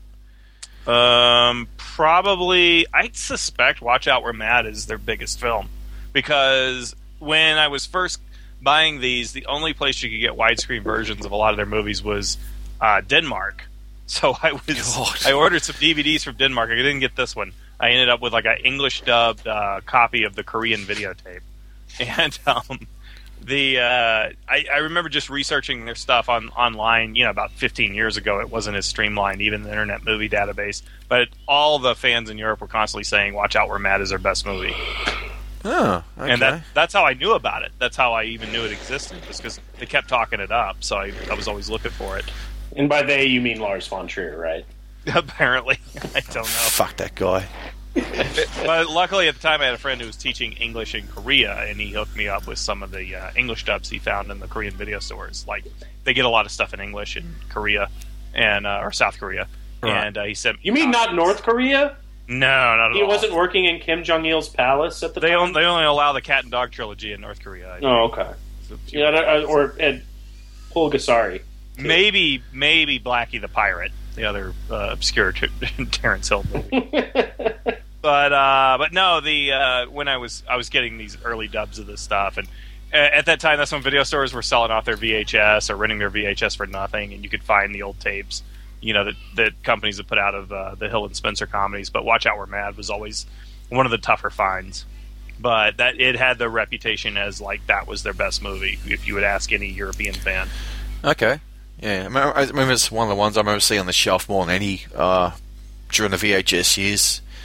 Speaker 1: Um, probably, I suspect Watch Out, We're Mad is their biggest film. Because when I was first buying these, the only place you could get widescreen versions of a lot of their movies was uh, Denmark. So I was
Speaker 3: God.
Speaker 1: I ordered some D V Ds from Denmark. I didn't get this one. I ended up with like an English dubbed uh, copy of the Korean videotape. And um, the uh, I, I remember just researching their stuff on online, you know, about fifteen years ago. It wasn't as streamlined, even the Internet Movie Database. But all the fans in Europe were constantly saying, "Watch Out, We're Mad" is their best movie.
Speaker 3: Oh, okay.
Speaker 1: And that that's how I knew about it. That's how I even knew it existed, just because they kept talking it up. So I, I was always looking for it.
Speaker 2: And by they, you mean Lars von Trier, right?
Speaker 1: Apparently, I don't know.
Speaker 3: Fuck that guy.
Speaker 1: But luckily, at the time, I had a friend who was teaching English in Korea, and he hooked me up with some of the uh, English dubs he found in the Korean video stores. Like, they get a lot of stuff in English in Korea, and uh, or South Korea.
Speaker 3: Right.
Speaker 1: And uh, he sent me
Speaker 2: You mean not
Speaker 1: copies.
Speaker 2: North Korea?
Speaker 1: No, not at
Speaker 2: He
Speaker 1: all.
Speaker 2: wasn't working in Kim Jong Il's palace at the
Speaker 1: They
Speaker 2: time.
Speaker 1: only, they only allow the Cat and Dog trilogy in North Korea. I think.
Speaker 2: Oh, okay.
Speaker 1: So a few
Speaker 2: Yeah,
Speaker 1: others.
Speaker 2: uh, or and Pulgasari.
Speaker 1: maybe maybe Blackie the Pirate, the other uh, obscure t- Terrence Hill movie. But uh, but no, the uh, when I was I was getting these early dubs of this stuff, and uh, at that time, that's when video stores were selling off their V H S or renting their V H S for nothing, and you could find the old tapes, you know, that, that companies have put out of uh, the Hill and Spencer comedies. But Watch Out, We're Mad was always one of the tougher finds. But that it had the reputation as like that was their best movie. If you would ask any European fan,
Speaker 3: Okay. Yeah, I remember, I remember it's one of the ones I remember seeing on the shelf more than any uh, during the V H S years.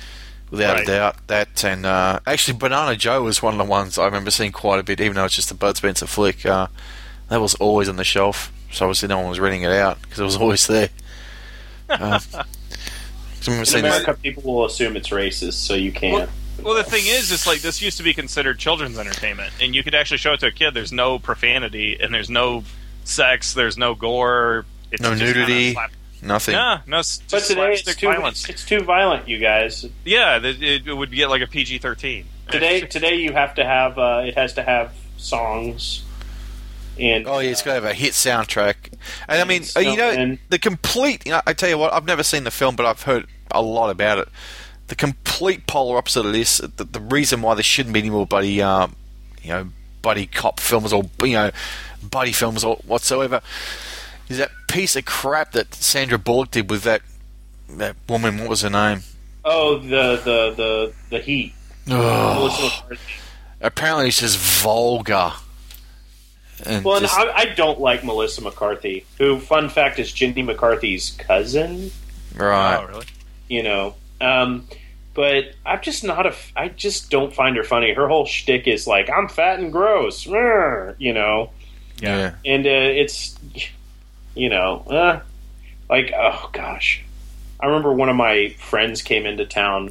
Speaker 3: without
Speaker 1: Right.
Speaker 3: a doubt. That and uh, actually, Banana Joe was one of the ones I remember seeing quite a bit, even though it's just a Bud Spencer flick. Uh, that was always on the shelf, so obviously no one was renting it out because it was always there. Uh, I remember
Speaker 2: In
Speaker 3: seeing this-
Speaker 2: America, people will assume it's racist, so you can't.
Speaker 1: Well, the thing is, it's like this used to be considered children's entertainment, and you could actually show it to a kid. There's no profanity, and there's no sex, there's no gore, it's
Speaker 3: no
Speaker 1: just
Speaker 3: nudity,
Speaker 1: kinda slap-
Speaker 3: nothing.
Speaker 1: Yeah, no, s- just
Speaker 2: But today it's
Speaker 1: slapstick
Speaker 2: too
Speaker 1: violence.
Speaker 2: it's too violent, you guys.
Speaker 1: Yeah, it, it, it would get like a P G thirteen.
Speaker 2: Today today you have to have uh, it has to have songs. And
Speaker 3: Oh yeah, it's got to have a hit soundtrack, and I mean,
Speaker 2: So-
Speaker 3: you know,
Speaker 2: and-
Speaker 3: the complete. You know, I tell you what, I've never seen the film, but I've heard a lot about it. The complete polar opposite of this. The, the reason why there shouldn't be any more buddy, um, you know, buddy cop films or you know, buddy films or whatsoever, is that piece of crap that Sandra Bullock did with that that woman. What was her name?
Speaker 2: Oh, the the the the Heat. Melissa McCarthy.
Speaker 3: Apparently, it's just vulgar. And
Speaker 2: Well,
Speaker 3: just,
Speaker 2: and I, I don't like Melissa McCarthy, who, fun fact, is Jenny McCarthy's cousin.
Speaker 3: right.
Speaker 1: Oh, really?
Speaker 2: You know, um, but I'm just not a. f- I just don't find her funny. Her whole shtick is like, I'm fat and gross, you know,
Speaker 3: Yeah.
Speaker 2: and uh, it's, you know, uh, like, oh gosh, I remember one of my friends came into town,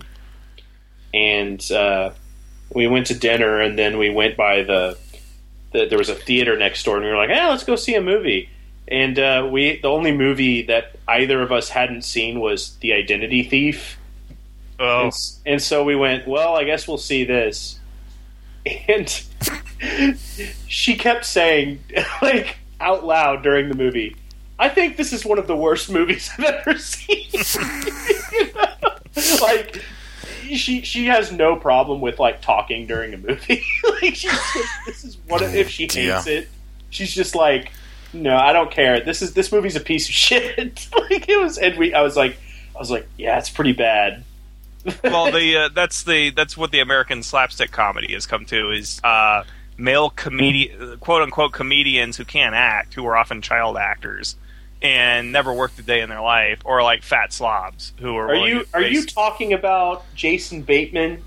Speaker 2: and uh, we went to dinner, and then we went by the, the there was a theater next door, and we were like, hey, let's go see a movie. And uh, we the only movie that either of us hadn't seen was The Identity Thief.
Speaker 1: Oh,
Speaker 2: And, and so we went, well, I guess we'll see this. And she kept saying, like, out loud during the movie, I think this is one of the worst movies I've ever seen. You know? Like, she she has no problem with, like, talking during a movie. Like, she's just, this is one of, if she
Speaker 3: dear.
Speaker 2: hates it, she's just like, no, I don't care. This is this movie's a piece of shit. Like, it was, and we, I was like, I was like, yeah, it's pretty bad.
Speaker 1: well, the uh, that's the that's what the American slapstick comedy has come to is uh, male comedian, quote unquote comedians who can't act, who are often child actors and never worked a day in their life, or like fat slobs who are.
Speaker 2: Are
Speaker 1: willing
Speaker 2: you
Speaker 1: to
Speaker 2: are you
Speaker 1: face-
Speaker 2: talking about Jason Bateman?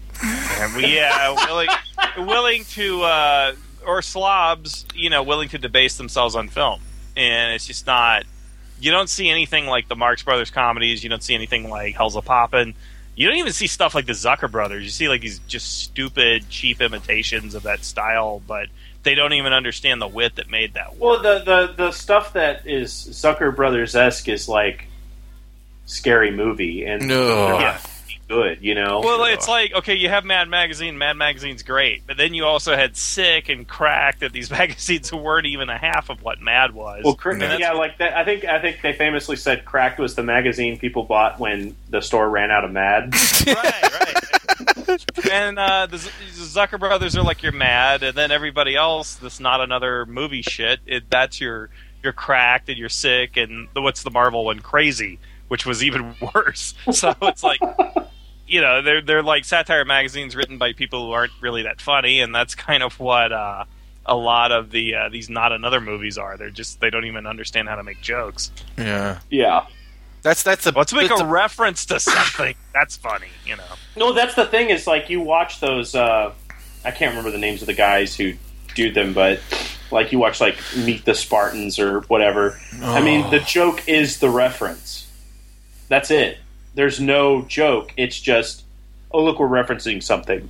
Speaker 1: yeah, willing, willing to, uh, or slobs, you know, willing to debase themselves on film. And it's just not, you don't see anything like the Marx Brothers comedies, you don't see anything like Hell's a Poppin', you don't even see stuff like the Zucker Brothers, you see like these just stupid, cheap imitations of that style, but they don't even understand the wit that made that
Speaker 2: Well,
Speaker 1: work.
Speaker 2: the the, the stuff that is Zucker Brothers esque is like Scary Movie, and
Speaker 3: No.
Speaker 2: they're
Speaker 1: Yeah.
Speaker 2: not good, you know.
Speaker 1: Well, it's like, okay, you have Mad Magazine. Mad Magazine's great. But then you also had Sick and Crack, that these magazines weren't even a half of what Mad was.
Speaker 2: Well, cr-
Speaker 1: And that's-
Speaker 2: yeah, like that. I think I think they famously said Cracked was the magazine people bought when the store ran out of Mad.
Speaker 1: right, right. And uh, the, Z- the Zucker Brothers are like your Mad, and then everybody else, that's not another movie shit. It, that's your your Cracked and your Sick, and the, what's the Marvel one, Crazy, which was even worse. So it's like, you know, they're they're like satire magazines written by people who aren't really that funny, and that's kind of what uh, a lot of the uh, these not another movies are. They're just they don't even understand how to make jokes.
Speaker 3: Yeah.
Speaker 2: Yeah.
Speaker 3: That's that's a
Speaker 1: Let's make
Speaker 3: that's
Speaker 1: a reference to something that's funny, you know.
Speaker 2: No, that's the thing. Is like you watch those. Uh, I can't remember the names of the guys who do them, but like you watch like Meet the Spartans or whatever. I mean, the joke is the reference. That's it. There's no joke. It's just, oh look, we're referencing something.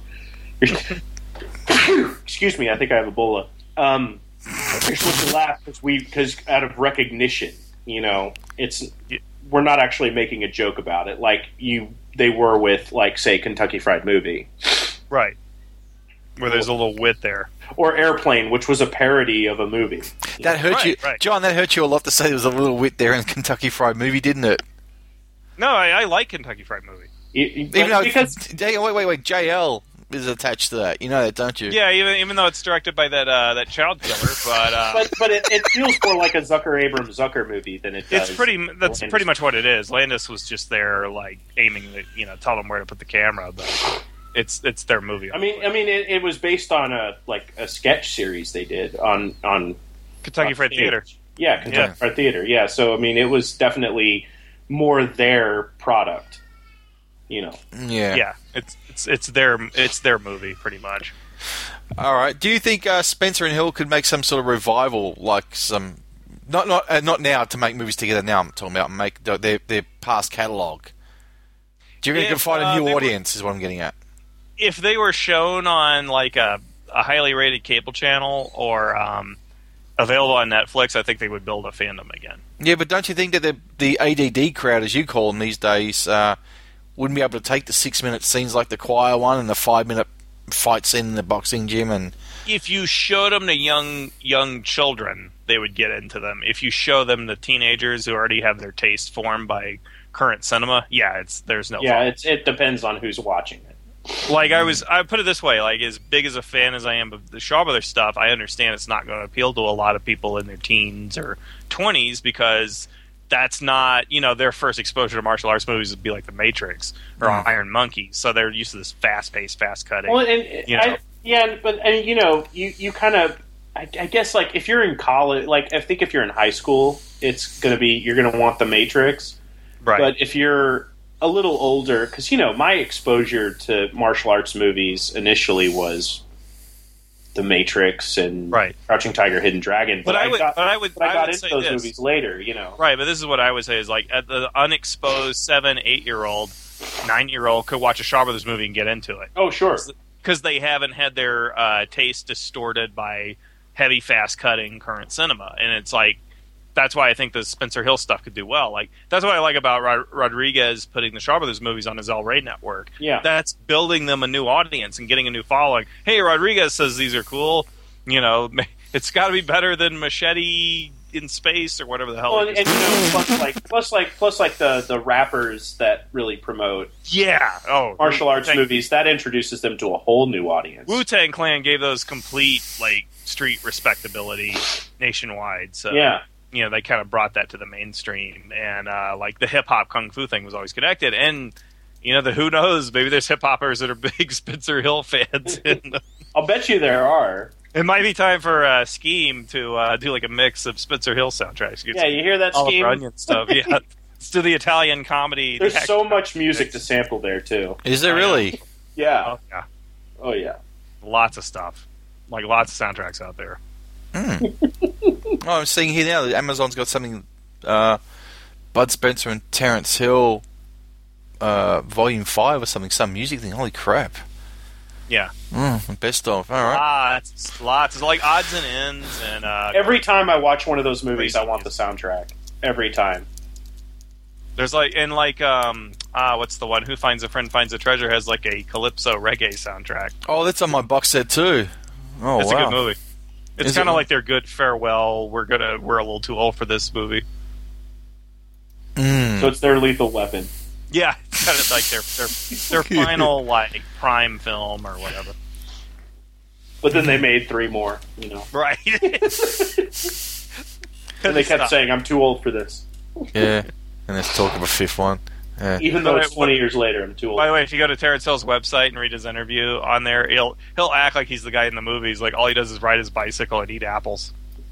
Speaker 2: Excuse me, I think I have Ebola. Um, you're supposed to laugh because we because out of recognition. You know, it's we're not actually making a joke about it like you they were with like say Kentucky Fried Movie
Speaker 1: Right. Where there's a little wit there.
Speaker 2: or Airplane, which was a parody of a movie.
Speaker 3: that hurt
Speaker 1: Right,
Speaker 3: you,
Speaker 1: right.
Speaker 3: John. That hurt you a lot to say there was a little wit there in Kentucky Fried Movie, didn't it?
Speaker 1: No, I, I like Kentucky Fried Movie.
Speaker 2: You- you-
Speaker 3: Even though
Speaker 2: because
Speaker 3: J- wait, wait, wait, J L is attached to that. You know that, don't you?
Speaker 1: Yeah, even even though it's directed by that uh, that child killer, but, uh,
Speaker 2: but but it, it feels more like a Zucker Abrams Zucker movie than it does.
Speaker 1: it's pretty. That's
Speaker 2: Landis.
Speaker 1: pretty much what it is. Landis was just there, like aiming, the, you know, telling them where to put the camera, but it's it's their movie.
Speaker 2: I mean, I mean, it, it was based on a like a sketch series they did on on
Speaker 1: Kentucky
Speaker 2: on
Speaker 1: Fried
Speaker 2: stage.
Speaker 1: Theater.
Speaker 2: Yeah, Kentucky
Speaker 1: Yeah.
Speaker 2: Fried Theater. Yeah, so I mean, it was definitely more their product. You know.
Speaker 3: Yeah.
Speaker 1: Yeah, it's it's it's their it's their movie pretty much.
Speaker 3: All right. Do you think uh, Spencer and Hill could make some sort of revival, like some not not uh, not now to make movies together? Now I'm talking about make their their past catalogue. Do you think you can
Speaker 1: If,
Speaker 3: find a
Speaker 1: uh,
Speaker 3: new
Speaker 1: they were-
Speaker 3: audience? Is what I'm getting at.
Speaker 1: If they were shown on like a, a highly rated cable channel or um, available on Netflix, I think they would build a fandom again.
Speaker 3: Yeah, but don't you think that the the A D D crowd, as you call them these days, uh, wouldn't be able to take the six minute scenes like the choir one and the five minute fight scene in the boxing gym and
Speaker 1: If you showed them to young young children, they would get into them. If you show them to teenagers who already have their taste formed by current cinema, yeah, it's there's no
Speaker 2: Yeah,
Speaker 1: fault.
Speaker 2: it's, it depends on who's watching it.
Speaker 1: Like I was, I put it this way: like as big as a fan as I am of the Shaw Brothers stuff, I understand it's not going to appeal to a lot of people in their teens or twenties because that's not, you know, their first exposure to martial arts movies would be like The Matrix or
Speaker 3: Mm.
Speaker 1: Iron Monkey, so they're used to this fast-paced, fast-cutting.
Speaker 2: Well, and,
Speaker 1: you know.
Speaker 2: I, yeah, but and you know, you you kind of, I, I guess, like if you're in college, like I think if you're in high school, it's going to be you're going to want The Matrix.
Speaker 1: right?
Speaker 2: But if you're a little older, because you know, my exposure to martial arts movies initially was The Matrix and
Speaker 1: Right.
Speaker 2: Crouching Tiger, Hidden Dragon.
Speaker 1: But I would-
Speaker 2: got,
Speaker 1: but I would-
Speaker 2: but I
Speaker 1: I
Speaker 2: got
Speaker 1: would
Speaker 2: into
Speaker 1: say
Speaker 2: those
Speaker 1: this.
Speaker 2: movies later. You know,
Speaker 1: Right, but this is what I would say is like at the unexposed seven, eight year old, nine year old could watch a Shaw Brothers movie and get into it
Speaker 2: Oh, sure.
Speaker 1: because they haven't had their uh, taste distorted by heavy, fast cutting current cinema, and it's like that's why I think the Spencer Hill stuff could do well. Like that's what I like about Rod- Rodriguez putting the Shaw Brothers movies on his El Rey network.
Speaker 2: Yeah.
Speaker 1: That's building them a new audience and getting a new following. Hey, Rodriguez says these are cool. You know, it's got to be better than Machete in Space or whatever the hell.
Speaker 2: Well,
Speaker 1: it
Speaker 2: and,
Speaker 1: is.
Speaker 2: and you know, plus like, plus like, plus like the the rappers that really promote
Speaker 1: Yeah. Oh,
Speaker 2: martial arts
Speaker 1: Wu-Tang-
Speaker 2: movies, that introduces them to a whole new audience.
Speaker 1: Wu-Tang Clan gave those complete like street respectability nationwide. So
Speaker 2: Yeah,
Speaker 1: you know they kind of brought that to the mainstream, and uh, like the hip hop kung fu thing was always connected. And you know the who knows, maybe there's hip hoppers that are big Spencer Hill fans. And
Speaker 2: I'll bet you there are.
Speaker 1: it might be time for uh, Scheme to uh, do like a mix of Spencer Hill soundtracks. Get
Speaker 2: Yeah,
Speaker 1: some
Speaker 2: you hear that
Speaker 1: Oliver
Speaker 2: Scheme?
Speaker 1: Onion stuff. Yeah, let's do the Italian comedy.
Speaker 2: There's
Speaker 1: the
Speaker 2: so
Speaker 1: action
Speaker 2: much music
Speaker 1: mix.
Speaker 2: to sample there too.
Speaker 3: is there
Speaker 1: I know.
Speaker 3: really?
Speaker 2: Yeah.
Speaker 1: Oh, yeah.
Speaker 2: Oh yeah.
Speaker 1: Lots of stuff, like lots of soundtracks out there.
Speaker 3: Oh, I'm seeing here now that Amazon's got something. Uh, Bud Spencer and Terrence Hill, uh, Volume Five or something. Some music thing. Holy crap!
Speaker 1: Yeah,
Speaker 3: Mm, best of. All right.
Speaker 1: lots, lots. It's like odds and ends, and uh,
Speaker 2: Every time I watch one of those movies,
Speaker 1: Crazy
Speaker 2: I want the soundtrack. Every time.
Speaker 1: there's like and like um ah, what's the one? Who Finds a Friend Finds a Treasure has like a calypso reggae soundtrack.
Speaker 3: Oh, that's on my box set too. Oh
Speaker 1: It's
Speaker 3: wow.
Speaker 1: a good movie. It's
Speaker 3: Is it-
Speaker 1: kind of like their good farewell. We're gonna we're a little too old for this movie.
Speaker 3: Mm.
Speaker 2: So it's their Lethal Weapon.
Speaker 1: Yeah, it's kind of like their their their final like prime film or whatever.
Speaker 2: But then they made three more, you know.
Speaker 1: Right.
Speaker 2: And they kept
Speaker 1: Stop.
Speaker 2: saying, I'm too old for this.
Speaker 3: Yeah. And let's talk of a fifth one. Yeah.
Speaker 2: Even though
Speaker 1: But
Speaker 2: it's
Speaker 1: it-
Speaker 2: twenty years later, I'm too old.
Speaker 1: By the way, if you go to Terrence Hill's website and read his interview on there, he'll he'll act like he's the guy in the movies. Like all he does is ride his bicycle and eat apples.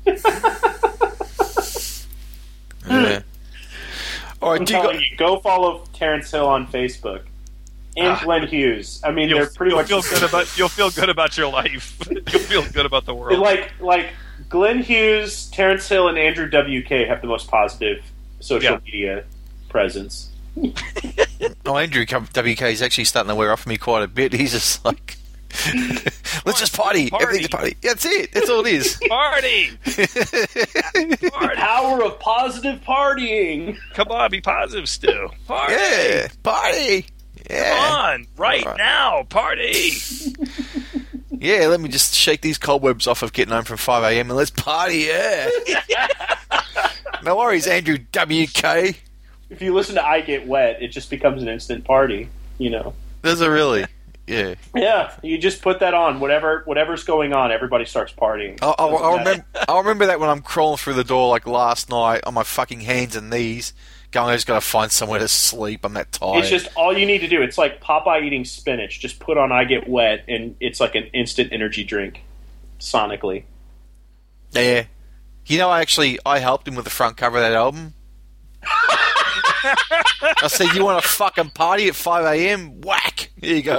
Speaker 3: Yeah. All right.
Speaker 2: I'm
Speaker 3: Do you
Speaker 2: telling
Speaker 3: got,
Speaker 2: you, go follow Terrence Hill on Facebook. And
Speaker 1: Ah.
Speaker 2: Glenn Hughes. I mean,
Speaker 1: You'll,
Speaker 2: they're pretty
Speaker 1: you'll
Speaker 2: much
Speaker 1: feel
Speaker 2: the
Speaker 1: good
Speaker 2: same.
Speaker 1: about you'll feel good about your life. You'll feel good about the world.
Speaker 2: Like, like Glenn Hughes, Terrence Hill, and Andrew W K have the most positive social
Speaker 1: Yeah.
Speaker 2: media presence.
Speaker 3: oh, Andrew W K is actually starting to wear off me quite a bit. He's just like, let's just party.
Speaker 1: Party.
Speaker 3: Everything's a party. That's it. That's all it is.
Speaker 1: Party, party.
Speaker 2: Power of positive partying.
Speaker 1: Come on, be positive, Stu. Party.
Speaker 3: Yeah. Party. Yeah.
Speaker 1: Come on, right,
Speaker 3: Right.
Speaker 1: now, party.
Speaker 3: Yeah, let me just shake these cobwebs off of getting home from five a.m. and let's party, yeah. No worries, Andrew W K.
Speaker 2: If you listen to I Get Wet, it just becomes an instant party, you know.
Speaker 3: Does it really? Yeah.
Speaker 2: Yeah, you just put that on. Whatever, whatever's going on, everybody starts partying.
Speaker 3: I'll, I'll,
Speaker 2: Doesn't
Speaker 3: I'll,
Speaker 2: matter.
Speaker 3: remember, I'll remember that when I'm crawling through the door like last night on my fucking hands and knees, going, I just got to find somewhere to sleep. I'm that tired.
Speaker 2: It's just all you need to do. It's like Popeye eating spinach. Just put on I Get Wet, and it's like an instant energy drink, sonically.
Speaker 3: Yeah. You know, I actually, I helped him with the front cover of that album. I said, you want to fucking party at five a.m.? Whack! Here you go.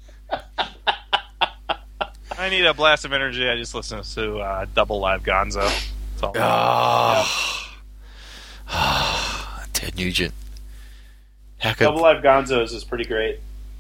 Speaker 1: I need a blast of energy. I just listen to uh, Double Live Gonzo. That's all.
Speaker 3: Oh. Ted Nugent. How could...
Speaker 2: Double Live Gonzo's is pretty great.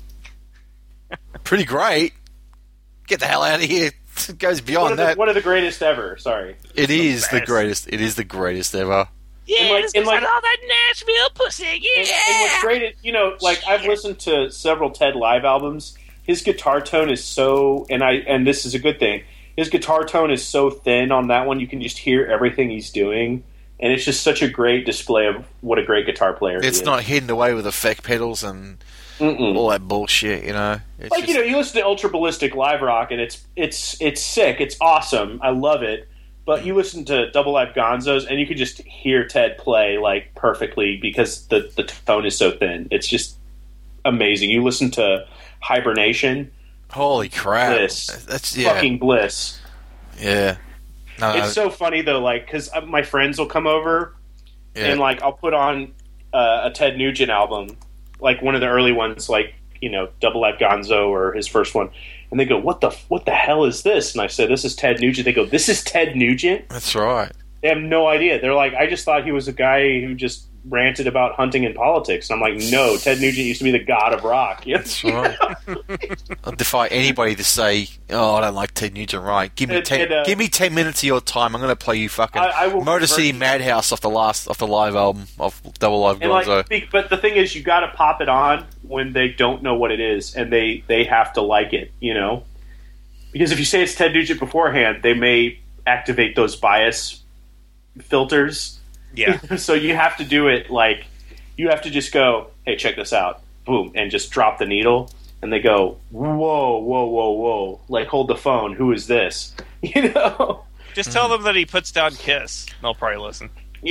Speaker 3: Pretty great? Get the hell out of here. It goes beyond
Speaker 2: one of the,
Speaker 3: that.
Speaker 2: One of the greatest ever, sorry.
Speaker 3: It
Speaker 1: the
Speaker 3: is the
Speaker 1: best.
Speaker 3: greatest. It is the greatest ever.
Speaker 1: Yeah,
Speaker 2: And, like-
Speaker 1: it's
Speaker 2: and, like-
Speaker 1: all that Nashville pussy. Yeah.
Speaker 2: And, and what's great, is, you know, like I've listened to several Ted live albums. His guitar tone is so, and I, and this is a good thing. His guitar tone is so thin on that one, you can just hear everything he's doing, and it's just such a great display of what a great guitar player he
Speaker 3: It's
Speaker 2: is.
Speaker 3: not hidden away with effect pedals and
Speaker 2: Mm-mm.
Speaker 3: all that bullshit, you know. It's
Speaker 2: Like
Speaker 3: just,
Speaker 2: you know, you listen to Ultra Ballistic live rock, and it's it's it's sick, it's awesome, I love it. But you listen to Double Live Gonzo's, and you can just hear Ted play like perfectly because the the tone is so thin. It's just amazing. You listen to Hibernation,
Speaker 3: holy crap!
Speaker 2: bliss,
Speaker 3: That's yeah,
Speaker 2: fucking bliss.
Speaker 3: yeah. No, no,
Speaker 2: It's so funny though, like because my friends will come over
Speaker 3: yeah.
Speaker 2: and like I'll put on uh, a Ted Nugent album, like one of the early ones, like you know Double Live Gonzo or his first one, and they go, "What the what the hell is this?" And I said, "This is Ted Nugent." They go, "This is Ted Nugent."
Speaker 3: That's right.
Speaker 2: They have no idea. They're like, "I just thought he was a guy who just ranted about hunting and politics." And I'm like, "No, Ted Nugent used to be the god of rock." You know?
Speaker 3: That's right. I defy anybody to say, "Oh, I don't like Ted Nugent." Right? Give me
Speaker 2: It-
Speaker 3: ten.
Speaker 2: it, uh,
Speaker 3: give me ten minutes of your time. I'm going to play you fucking
Speaker 2: I- I will
Speaker 3: Motor
Speaker 2: convert
Speaker 3: City
Speaker 2: you.
Speaker 3: Madhouse off the last off the live album of Double Live
Speaker 2: And
Speaker 3: Gonzo.
Speaker 2: like, be- but the thing is, you got to pop it on when they don't know what it is, and they they have to like it, you know. Because if you say it's Ted Nugent beforehand, they may activate those bias filters.
Speaker 1: Yeah.
Speaker 2: So you have to do it like you have to just go, "Hey, check this out," boom, and just drop the needle, and they go, "Whoa, whoa, whoa, whoa!" Like, hold the phone. Who is this? You know?
Speaker 1: Just tell them that he puts down Kiss. They'll probably listen.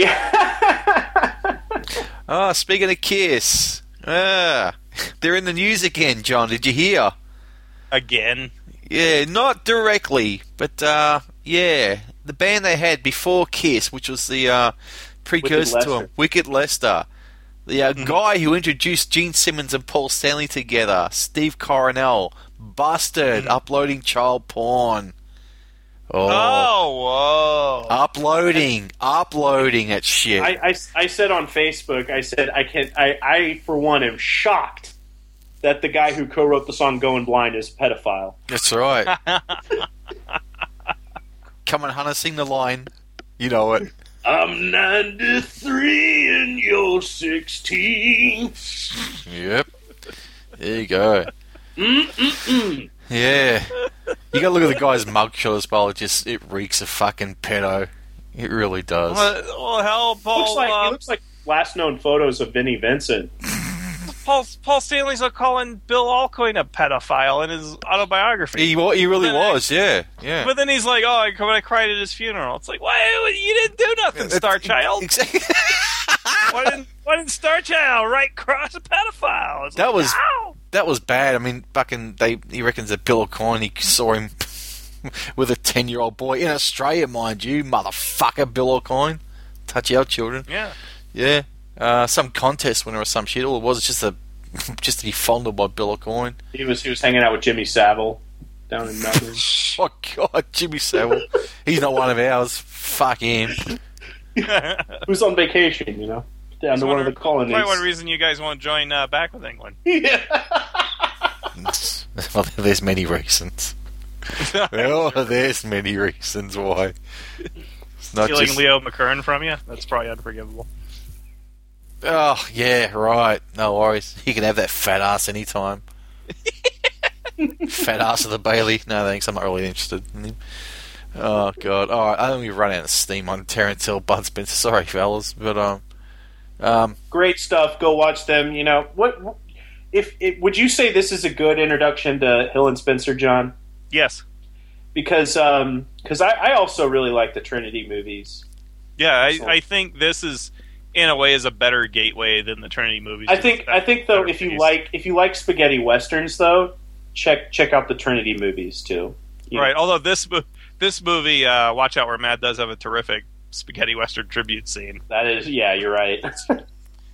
Speaker 2: Yeah.
Speaker 3: Oh, speaking of Kiss, ah, they're in the news again. John, did you hear?
Speaker 1: Again.
Speaker 3: Yeah, not directly, but uh, yeah, the band they had before Kiss, which was the uh, precursor to
Speaker 2: Lester.
Speaker 3: them, Wicked Lester. The uh,
Speaker 1: Mm-hmm.
Speaker 3: guy who introduced Gene Simmons and Paul Stanley together, Steve Coronel, busted uploading child porn. Oh,
Speaker 1: Oh, whoa.
Speaker 3: uploading, uploading that shit.
Speaker 2: I, I, I said on Facebook, I said I can I, I for one am shocked that the guy who co-wrote the song "Going Blind" is a pedophile.
Speaker 3: That's right. Come on, Hunter, sing the line. You know it.
Speaker 2: I'm ninety-three and you're sixteen.
Speaker 3: Yep. There you go.
Speaker 2: Mm-mm-mm.
Speaker 3: Yeah. You gotta look at the guy's mugshot as well. It just, it reeks of fucking pedo. It really does.
Speaker 1: Well, well, hell, Paul,
Speaker 2: Looks like
Speaker 1: uh,
Speaker 2: he looks like last known photos of Vinnie Vincent.
Speaker 1: Paul, Paul Stanley's calling Bill Alcoin a pedophile in his autobiography.
Speaker 3: He, wa- he really
Speaker 1: But, uh,
Speaker 3: was, yeah. Yeah.
Speaker 1: But then he's like, "Oh, I, when I cried at his funeral." It's like, "Why? You didn't do nothing, Star Child.
Speaker 3: Exactly.
Speaker 1: Why didn't, why didn't Star Child write cross a pedophile?" It's
Speaker 3: That
Speaker 1: like,
Speaker 3: was-
Speaker 1: "Ow."
Speaker 3: That was bad. I mean, fucking, they, he reckons that Bill O'Connor, he saw him with a ten-year-old boy in Australia, mind you, motherfucker, Bill O'Connor. Touch our children.
Speaker 1: Yeah.
Speaker 3: Yeah. Uh, some contest winner or some shit. All it was just a, just to be fondled by Bill O'Connor.
Speaker 2: He was he was hanging out with Jimmy Savile down in Melbourne.
Speaker 3: Oh, God, Jimmy Savile. He's not one of ours. Fuck him.
Speaker 2: Who's on vacation, you know, down to one of the colonies.
Speaker 1: Probably one reason you guys won't join uh, back with England.
Speaker 2: Yeah.
Speaker 3: Well, there's many reasons. Oh, there's many reasons why. It's not
Speaker 1: Stealing
Speaker 3: just...
Speaker 1: Leo McKern from you? That's probably unforgivable.
Speaker 3: Oh, yeah, right. No worries. He can have that fat ass anytime. Fat ass of the Bailey. No, thanks. I'm not really interested in him. Oh, God. All right. I think we've run out of steam on Terence Hill, Bud Spencer. Sorry, fellas. But, um... um
Speaker 2: Great stuff. Go watch them. You know what? If, if would you say this is a good introduction to Hill and Spencer, John?
Speaker 1: Yes.
Speaker 2: Because um, cause I, I also really like the Trinity movies.
Speaker 1: Yeah, I,
Speaker 2: So-
Speaker 1: I think this is, in a way, is a better gateway than the Trinity movies.
Speaker 2: I think I think though,
Speaker 1: Better
Speaker 2: if you
Speaker 1: pace.
Speaker 2: like if you like spaghetti westerns, though, check check out the Trinity movies too. You
Speaker 1: Right,
Speaker 2: know,
Speaker 1: although this, mo- this movie, uh, Watch Out Where Mad does have a terrific spaghetti western tribute scene.
Speaker 2: that is, yeah, you're right.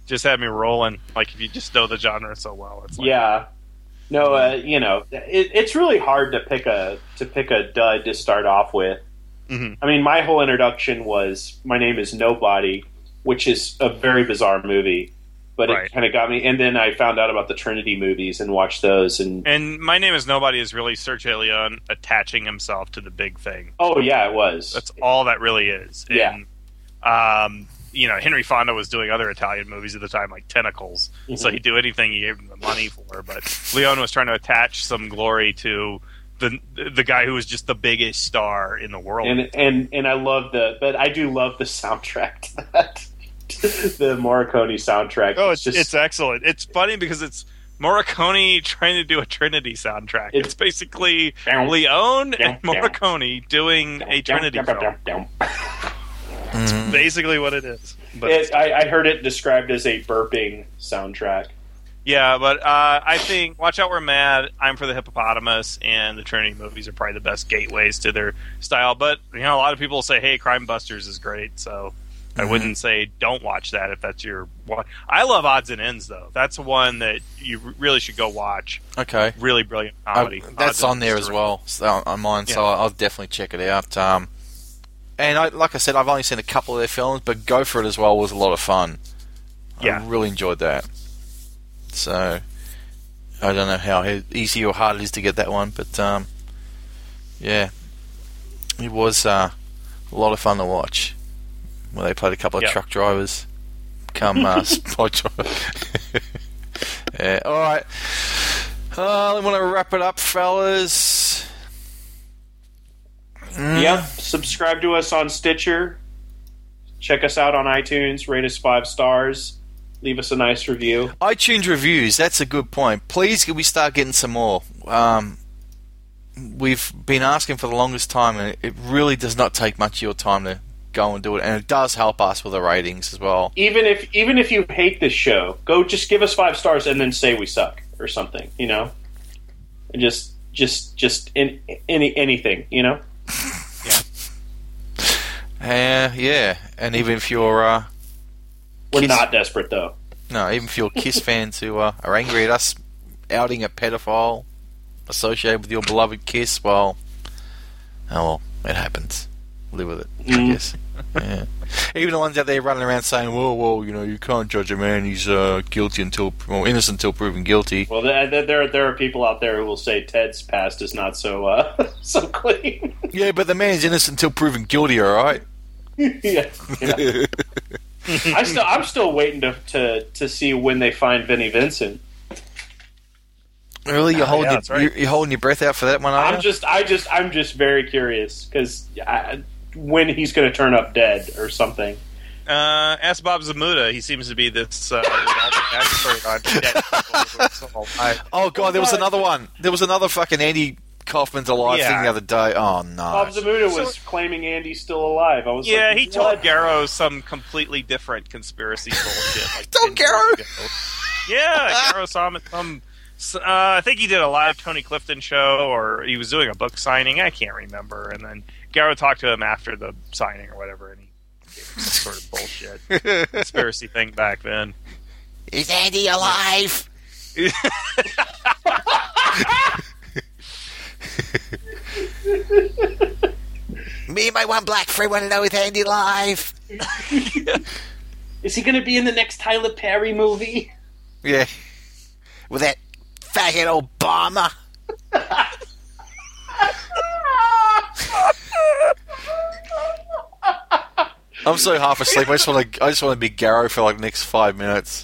Speaker 1: just had me rolling. Like if you just know the genre so well, it's like,
Speaker 2: yeah. No, uh, you know, it, it's really hard to pick a to pick a dud to start off with.
Speaker 1: Mm-hmm.
Speaker 2: I mean, my whole introduction was My Name Is Nobody, which is a very bizarre movie, but
Speaker 1: Right.
Speaker 2: it kind of got me. And then I found out about the Trinity movies and watched those. And
Speaker 1: And My Name Is Nobody is really Sergio Leone attaching himself to the big thing.
Speaker 2: oh yeah, it was.
Speaker 1: That's all that really is.
Speaker 2: Yeah.
Speaker 1: And, um, you know, Henry Fonda was doing other Italian movies at the time, like Tentacles.
Speaker 2: Mhm.
Speaker 1: So he'd do anything he gave him the money for. But Leone was trying to attach some glory to the the guy who was just the biggest star in the world.
Speaker 2: and and and I love the, but I do love the soundtrack to that. The Morricone soundtrack.
Speaker 1: oh, it's
Speaker 2: just
Speaker 1: it's excellent. It's funny because it's Morricone trying to do a Trinity soundtrack. It's,
Speaker 2: It's-
Speaker 1: basically
Speaker 2: Down.
Speaker 1: Leone
Speaker 2: Down,
Speaker 1: and Morricone doing a Trinity film.
Speaker 3: Mhm.
Speaker 1: Basically what it is. But
Speaker 2: It, I, I heard it described as a burping soundtrack.
Speaker 1: yeah, but uh, I think Watch Out We're Mad, I'm for the Hippopotamus, and the Trinity movies are probably the best gateways to their style. But you know, a lot of people say, "Hey, Crime Busters is great," so I
Speaker 3: Mhm.
Speaker 1: wouldn't say don't watch that if that's your one. I love Odds and Ends though. That's one that you really should go watch.
Speaker 3: Okay.
Speaker 1: Really brilliant
Speaker 3: I-
Speaker 1: comedy.
Speaker 3: that's
Speaker 1: Odds
Speaker 3: on
Speaker 1: and
Speaker 3: there
Speaker 1: Ends
Speaker 3: as
Speaker 1: is
Speaker 3: well so, on mine, so
Speaker 1: Yeah.
Speaker 3: I'll definitely check it out. Um, and I, like I said, I've only seen a couple of their films, but Go For It as well was a lot of fun.
Speaker 1: Yeah.
Speaker 3: I really enjoyed that. So I don't know how he- easy or hard it is to get that one, but um, yeah, it was uh, a lot of fun to watch. Where they played a couple of
Speaker 1: Yeah.
Speaker 3: truck drivers, come uh, spot driver. Yeah, all right. Uh, I want to wrap it up, fellas. Mm.
Speaker 2: Yep. Subscribe to us on Stitcher. Check us out on iTunes. Rate us five stars. Leave us a nice review.
Speaker 3: iTunes reviews, that's a good point. Please, can we start getting some more? Um, we've been asking for the longest time, and it really does not take much of your time to go and do it, and it does help us with the ratings as well.
Speaker 2: Even if even if you hate this show, go just give us five stars and then say we suck or something. You know, and just just just in, any anything. You know.
Speaker 3: Uh, yeah, and even if you're uh,
Speaker 2: We're
Speaker 3: Kiss-
Speaker 2: not desperate though.
Speaker 3: no, even if you're Kiss fans who uh, are angry at us outing a pedophile associated with your beloved Kiss, well, oh well, it happens. Live with it, I
Speaker 2: Mm.
Speaker 3: guess. Yeah. Even the ones out there running around saying, "Well, well, you know, you can't judge a man; he's uh, guilty until, or innocent until proven guilty."
Speaker 2: Well, there there there are people out there who will say Ted's past is not so uh, so clean.
Speaker 3: Yeah, but the man's innocent until proven guilty. All right.
Speaker 2: yeah. yeah. I still I'm still waiting to, to to see when they find Vinnie Vincent.
Speaker 3: Really, you're
Speaker 1: Oh,
Speaker 3: holding
Speaker 1: yeah,
Speaker 3: your,
Speaker 1: that's right.
Speaker 3: you're, you're holding your breath out for that one, are
Speaker 2: I'm
Speaker 3: you?
Speaker 2: just I just I'm just very curious because when he's going to turn up dead or something.
Speaker 1: Uh, ask Bob Zamuda. He seems to be this uh, expert on dead people. So I-
Speaker 3: Oh god, there was another one. There was another fucking Andy Kaufman's alive
Speaker 1: Yeah.
Speaker 3: thing the other day. Oh no.
Speaker 2: Bob Zamuda
Speaker 1: So-
Speaker 2: was claiming Andy's still alive. I was
Speaker 1: Yeah,
Speaker 2: like,
Speaker 1: he
Speaker 2: what?
Speaker 1: told Garrow some completely different conspiracy bullshit. Like
Speaker 3: Told
Speaker 1: ten years
Speaker 3: Garrow?
Speaker 1: ago. Yeah, Garrow saw him at some. Uh, I think he did a live Tony Clifton show, or he was doing a book signing. I can't remember. And then Garrow talked to him after the signing or whatever, and he gave him some sort of bullshit conspiracy thing back then.
Speaker 4: Is Andy alive? Me and my one black friend want to know is Andy alive?
Speaker 2: Is he going to be in the next Tyler Perry movie?
Speaker 3: Yeah.
Speaker 4: With that faggot Obama?
Speaker 3: I'm so half asleep. I just want to. I just want to be Garrow for like the next five minutes.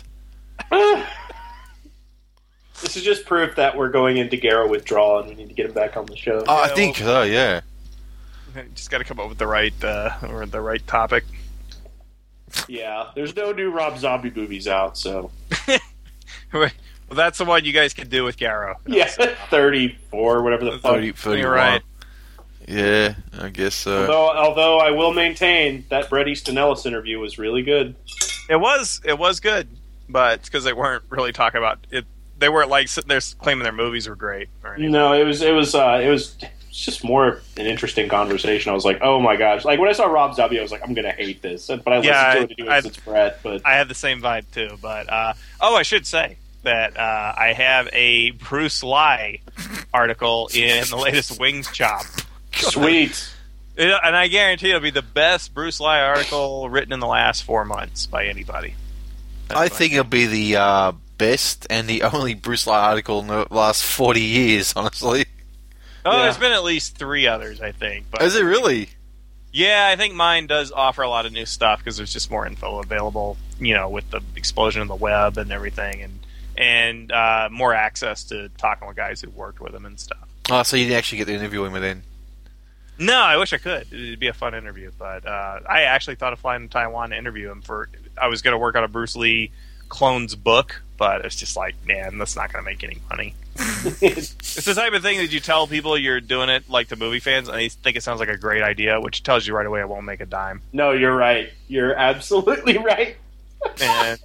Speaker 2: This is just proof that we're going into Garrow withdrawal and we need to get him back on the show.
Speaker 3: Oh, I
Speaker 1: Yeah,
Speaker 3: think so. Yeah.
Speaker 1: Just got to come up with the right uh, or the right topic.
Speaker 2: Yeah, there's no new Rob Zombie movies out, so
Speaker 1: Well, that's the one you guys can do with Garrow.
Speaker 2: yeah, thirty-four, whatever the fuck.
Speaker 3: thirty, thirty-one.
Speaker 1: You're right.
Speaker 3: Yeah, I guess so.
Speaker 2: Although, although I will maintain that Bret Easton Ellis interview was really good.
Speaker 1: It was it was good, but it's because they weren't really talking about it. They weren't like sitting there claiming their movies were great or anything.
Speaker 2: No, it was it was uh, it was it's just more an interesting conversation. I was like, oh my gosh! Like when I saw Rob Zombie, I was like, I'm gonna hate this. But I
Speaker 1: Yeah,
Speaker 2: listened to it to do
Speaker 1: I-
Speaker 2: it since Brett. But
Speaker 1: I had the same vibe too, but uh, oh, I should say that uh, I have a Bruce Lee article in the latest Wings Chop,
Speaker 2: sweet.
Speaker 1: It- and I guarantee it'll be the best Bruce Lee article written in the last four months by anybody. That's
Speaker 3: I
Speaker 1: what
Speaker 3: think it'll be the uh, best and the only Bruce Lee article in the last forty years, honestly.
Speaker 1: Oh,
Speaker 2: Yeah.
Speaker 1: there's been at least three others, I think. But
Speaker 3: Is it really?
Speaker 1: yeah, I think mine does offer a lot of new stuff because there's just more info available. You know, with the explosion of the web and everything, and and uh, more access to talking with guys who worked with him and stuff.
Speaker 3: Oh, so you didn't actually get to interview him then?
Speaker 1: No, I wish I could. It'd be a fun interview, but uh, I actually thought of flying to Taiwan to interview him for. I was going to work on a Bruce Lee clones book, but it's just like, man, that's not going to make any money. It's the type of thing that you tell people you're doing it, like the movie fans, and they think it sounds like a great idea, which tells you right away it won't make a dime.
Speaker 2: No, you're right. You're absolutely right.
Speaker 1: And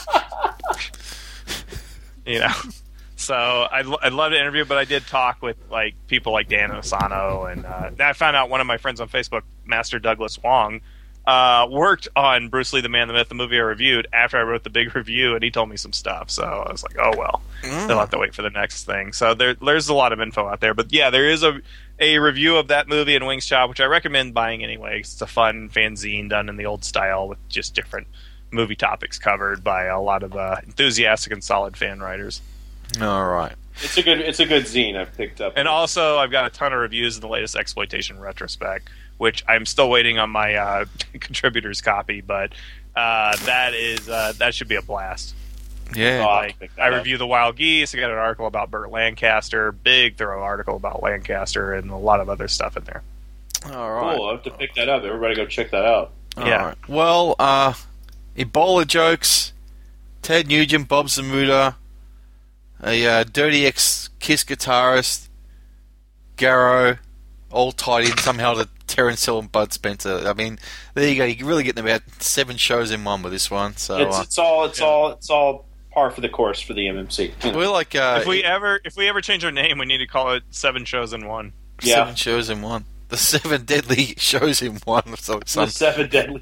Speaker 1: you know, so I'd, I'd love to interview, but I did talk with like people like Dan Osano, and uh, I found out one of my friends on Facebook, Master Douglas Wong, uh, worked on Bruce Lee, the Man, the Myth, the movie I reviewed after I wrote the big review, and he told me some stuff. So I was like, oh well,
Speaker 3: Mm.
Speaker 1: they'll have to wait for the next thing. So there, there's a lot of info out there, but yeah, there is a a review of that movie in Wings Chop, which I recommend buying anyway. 'Cause it's a fun fanzine done in the old style with just different movie topics covered by a lot of uh, enthusiastic and solid fan writers.
Speaker 3: All right.
Speaker 2: It's a good. It's a good zine I've picked up.
Speaker 1: And also, I've got a ton of reviews in the latest Exploitation Retrospect, which I'm still waiting on my uh, contributor's copy, but uh, that is uh, that should be a blast.
Speaker 3: Yeah.
Speaker 2: Oh, I'll
Speaker 1: Like,
Speaker 2: pick that
Speaker 1: I
Speaker 2: up.
Speaker 1: reviewed the Wild Geese. I got an article about Burt Lancaster, big thorough article about Lancaster, and a lot of other stuff in there.
Speaker 3: All right.
Speaker 2: Cool. I have to pick that up. Everybody, go check that out.
Speaker 3: All
Speaker 1: Yeah.
Speaker 3: right. Well, uh, Ebola jokes, Ted Nugent, Bob Zamuda, a uh, Dirty X Kiss guitarist, Garrow, all tied in somehow to Terence Hill and Bud Spencer. I mean, there you go. You're really getting about seven shows in one with this one. So
Speaker 2: It's,
Speaker 3: uh,
Speaker 2: it's all. It's
Speaker 1: yeah.
Speaker 2: all. It's all par for the course for the M M C.
Speaker 3: we're like uh,
Speaker 1: if we ever if we ever change our name, we need to call it Seven Shows in One.
Speaker 2: Yeah.
Speaker 3: seven shows in one. The seven deadly shows in one. So
Speaker 2: The
Speaker 3: some,
Speaker 2: seven deadly.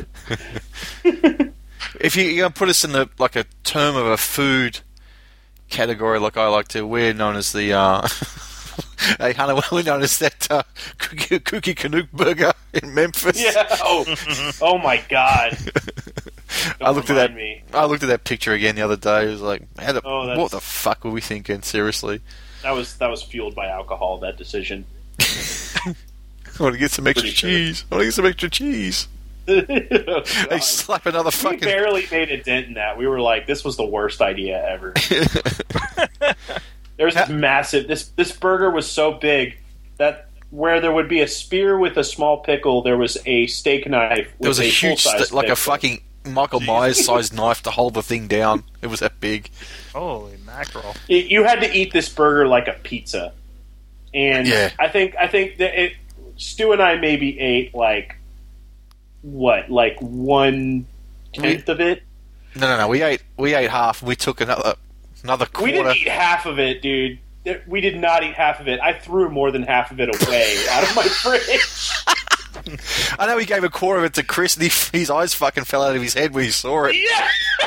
Speaker 3: if you, you're gonna put us in the like a term of a food category, like I like to, we're known as the. Uh, Hey Hunter, we're known as that uh, cookie, cookie Canuck burger in Memphis.
Speaker 2: Yeah. Oh. Oh my God. Don't
Speaker 3: I looked at that.
Speaker 2: remind me.
Speaker 3: I looked at that picture again the other day. It was like, how the,
Speaker 2: Oh, that's-
Speaker 3: what the fuck were we thinking? Seriously,
Speaker 2: That was that was fueled by alcohol. That decision.
Speaker 3: I want to get some extra
Speaker 2: Pretty sure.
Speaker 3: cheese. I want to get some extra cheese.
Speaker 2: Oh,
Speaker 3: They
Speaker 2: God.
Speaker 3: slap another
Speaker 2: We
Speaker 3: fucking.
Speaker 2: barely made a dent in that. We were like, this was the worst idea ever. There's this massive. This this burger was so big that where there would be a spear with a small pickle, there was a steak knife with
Speaker 3: There was a, huge,
Speaker 2: full-size
Speaker 3: st- like a
Speaker 2: pickle.
Speaker 3: fucking Michael Myers sized knife to hold the thing down. It was that big.
Speaker 1: Holy mackerel!
Speaker 2: It- you had to eat this burger like a pizza, and
Speaker 3: Yeah.
Speaker 2: I think I think that it, Stu and I maybe ate like what, like one tenth of it.
Speaker 3: No, no, no. We ate. We ate half. We took another another
Speaker 2: We
Speaker 3: quarter.
Speaker 2: didn't eat half of it, dude. We did not eat half of it. I threw more than half of it away out of my fridge.
Speaker 3: I know he gave a quarter of it to Chris, and he, his eyes fucking fell out of his head when he saw it.
Speaker 2: Yeah.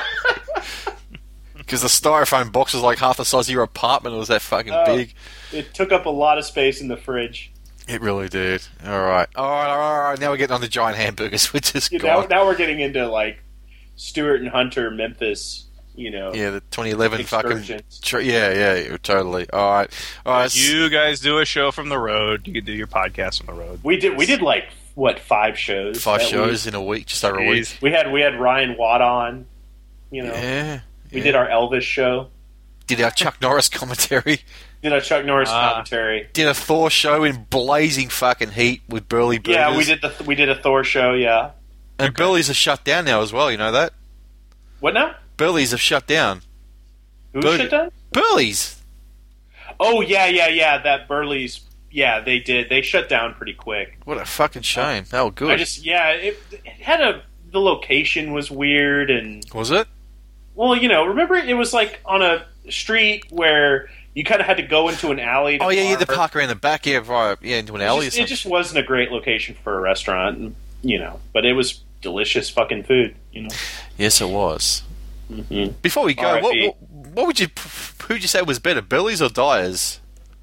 Speaker 3: Because the styrofoam box was like half the size of your apartment. It was that fucking
Speaker 2: Oh.
Speaker 3: big.
Speaker 2: It took up a lot of space in the fridge.
Speaker 3: It really did. All right, all right, all right. All right. Now we're getting on the giant hamburgers. We're just
Speaker 2: You know,
Speaker 3: gone.
Speaker 2: now we're getting into like Stuart and Hunter, Memphis. You know,
Speaker 3: Yeah, the twenty eleven fucking.
Speaker 2: excursions.
Speaker 3: Tr- yeah, yeah, totally. All right, all right. s-
Speaker 1: You guys do a show from the road. You can do your podcast from the road.
Speaker 2: We did. We did like what five shows?
Speaker 3: Five
Speaker 2: that
Speaker 3: shows in a week, just over a
Speaker 1: Jeez.
Speaker 3: week.
Speaker 2: We, we had we had Ryan Watt on. You know,
Speaker 3: Yeah.
Speaker 2: we
Speaker 3: yeah.
Speaker 2: did our Elvis show.
Speaker 3: Did our Chuck Norris commentary.
Speaker 2: Did our Chuck Norris
Speaker 1: Ah.
Speaker 2: commentary.
Speaker 3: Did a Thor show in blazing fucking heat with Burley Burgers.
Speaker 2: Yeah, we did the we did a Thor show. Yeah.
Speaker 3: And Burley's are shut down now as well. You know that?
Speaker 2: What now?
Speaker 3: Burley's have shut down.
Speaker 2: Who
Speaker 3: Burger-
Speaker 2: shut down?
Speaker 3: Burley's.
Speaker 2: Oh yeah, yeah, yeah. That Burley's. Yeah, they did. They shut down pretty quick.
Speaker 3: What a fucking shame. They were good.
Speaker 2: I just yeah. It, it had a the location was weird and
Speaker 3: Was it?
Speaker 2: well, you know, remember it was like on a street where you kind of had to go into an alley. To
Speaker 3: Oh yeah, yeah, the
Speaker 2: park.
Speaker 3: park around the back, yeah, right, yeah, into an
Speaker 2: It
Speaker 3: alley.
Speaker 2: just,
Speaker 3: or
Speaker 2: it
Speaker 3: something.
Speaker 2: just wasn't a great location for a restaurant, you know. But it was delicious fucking food, you know.
Speaker 3: Yes, it was.
Speaker 2: Mm-hmm.
Speaker 3: Before we go,
Speaker 2: R I
Speaker 3: what,
Speaker 2: P
Speaker 3: what, what would you, who'd you say was better, Billy's or Dyer's?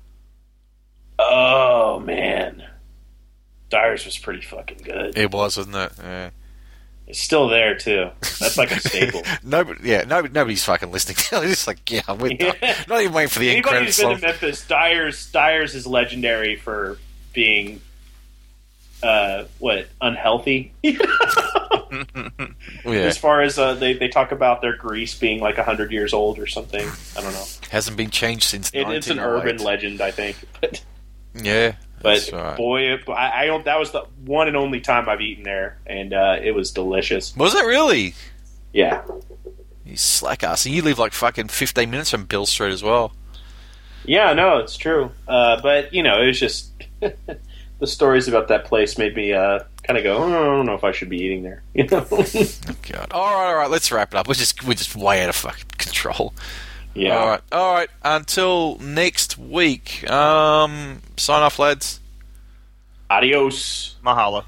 Speaker 2: Oh man, Dyer's was pretty fucking good.
Speaker 3: It was, wasn't it? Yeah.
Speaker 2: It's still there too. That's like a staple.
Speaker 3: Nobody, yeah, nobody, nobody's fucking listening. They're just like, yeah, I'm with
Speaker 2: Yeah.
Speaker 3: that. Not even waiting for the end
Speaker 2: Anybody
Speaker 3: credits
Speaker 2: who's been
Speaker 3: song.
Speaker 2: to Memphis, Dyer's Dyer's is legendary for being uh, what unhealthy.
Speaker 3: Yeah.
Speaker 2: As far as uh, they they talk about their grease being like a hundred years old or something. I don't know.
Speaker 3: Hasn't been changed since
Speaker 2: It, it's an
Speaker 3: nineteen oh eight.
Speaker 2: urban legend, I think. But,
Speaker 3: Yeah,
Speaker 2: but
Speaker 3: that's right.
Speaker 2: boy, I, I don't. That was the one and only time I've eaten there, and uh, it was delicious.
Speaker 3: Was it really?
Speaker 2: Yeah,
Speaker 3: You slack ass. And you live like fucking fifteen minutes from Bill Street as well.
Speaker 2: yeah, no, it's true. Uh, but you know, it was just the stories about that place made me uh, kind of go, oh, I don't know if I should be eating there. You know?
Speaker 3: Oh, God. All right, all right. Let's wrap it up. We're just we're just way out of fucking control.
Speaker 2: yeah.
Speaker 3: All right, all right. Until next week. Um, sign off, lads.
Speaker 2: Adios.
Speaker 1: Mahalo.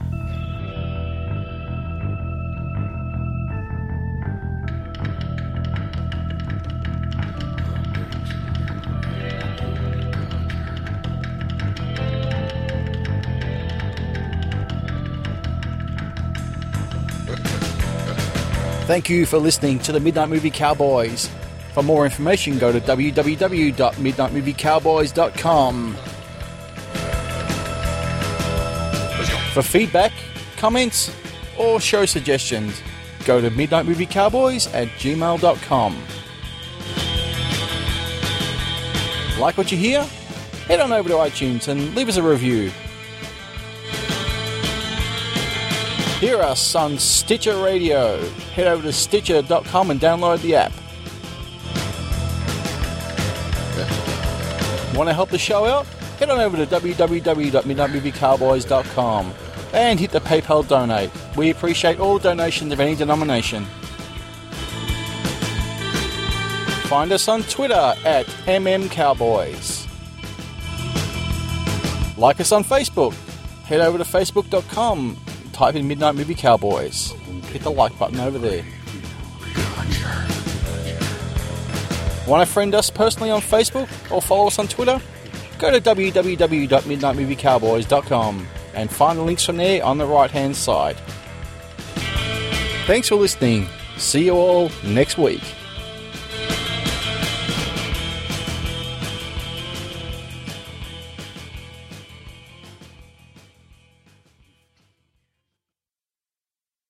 Speaker 5: Thank you for listening to the Midnight Movie Cowboys. For more information, go to w w w dot midnight movie cowboys dot com. For feedback, comments, or show suggestions, go to midnight movie cowboys at gmail dot com. Like what you hear? Head on over to iTunes and leave us a review. Hear us on Stitcher Radio. Head over to stitcher dot com and download the app. Want to help the show out? Head on over to w w w dot midnight movie cowboys dot com and hit the PayPal donate. We appreciate all donations of any denomination. Find us on Twitter at M M Cowboys. Like us on Facebook. Head over to facebook dot com. Type in Midnight Movie Cowboys. Hit the like button over there. Want to friend us personally on Facebook or follow us on Twitter? Go to w w w dot midnight movie cowboys dot com and find the links from there on the right hand side. Thanks for listening. See you all next week.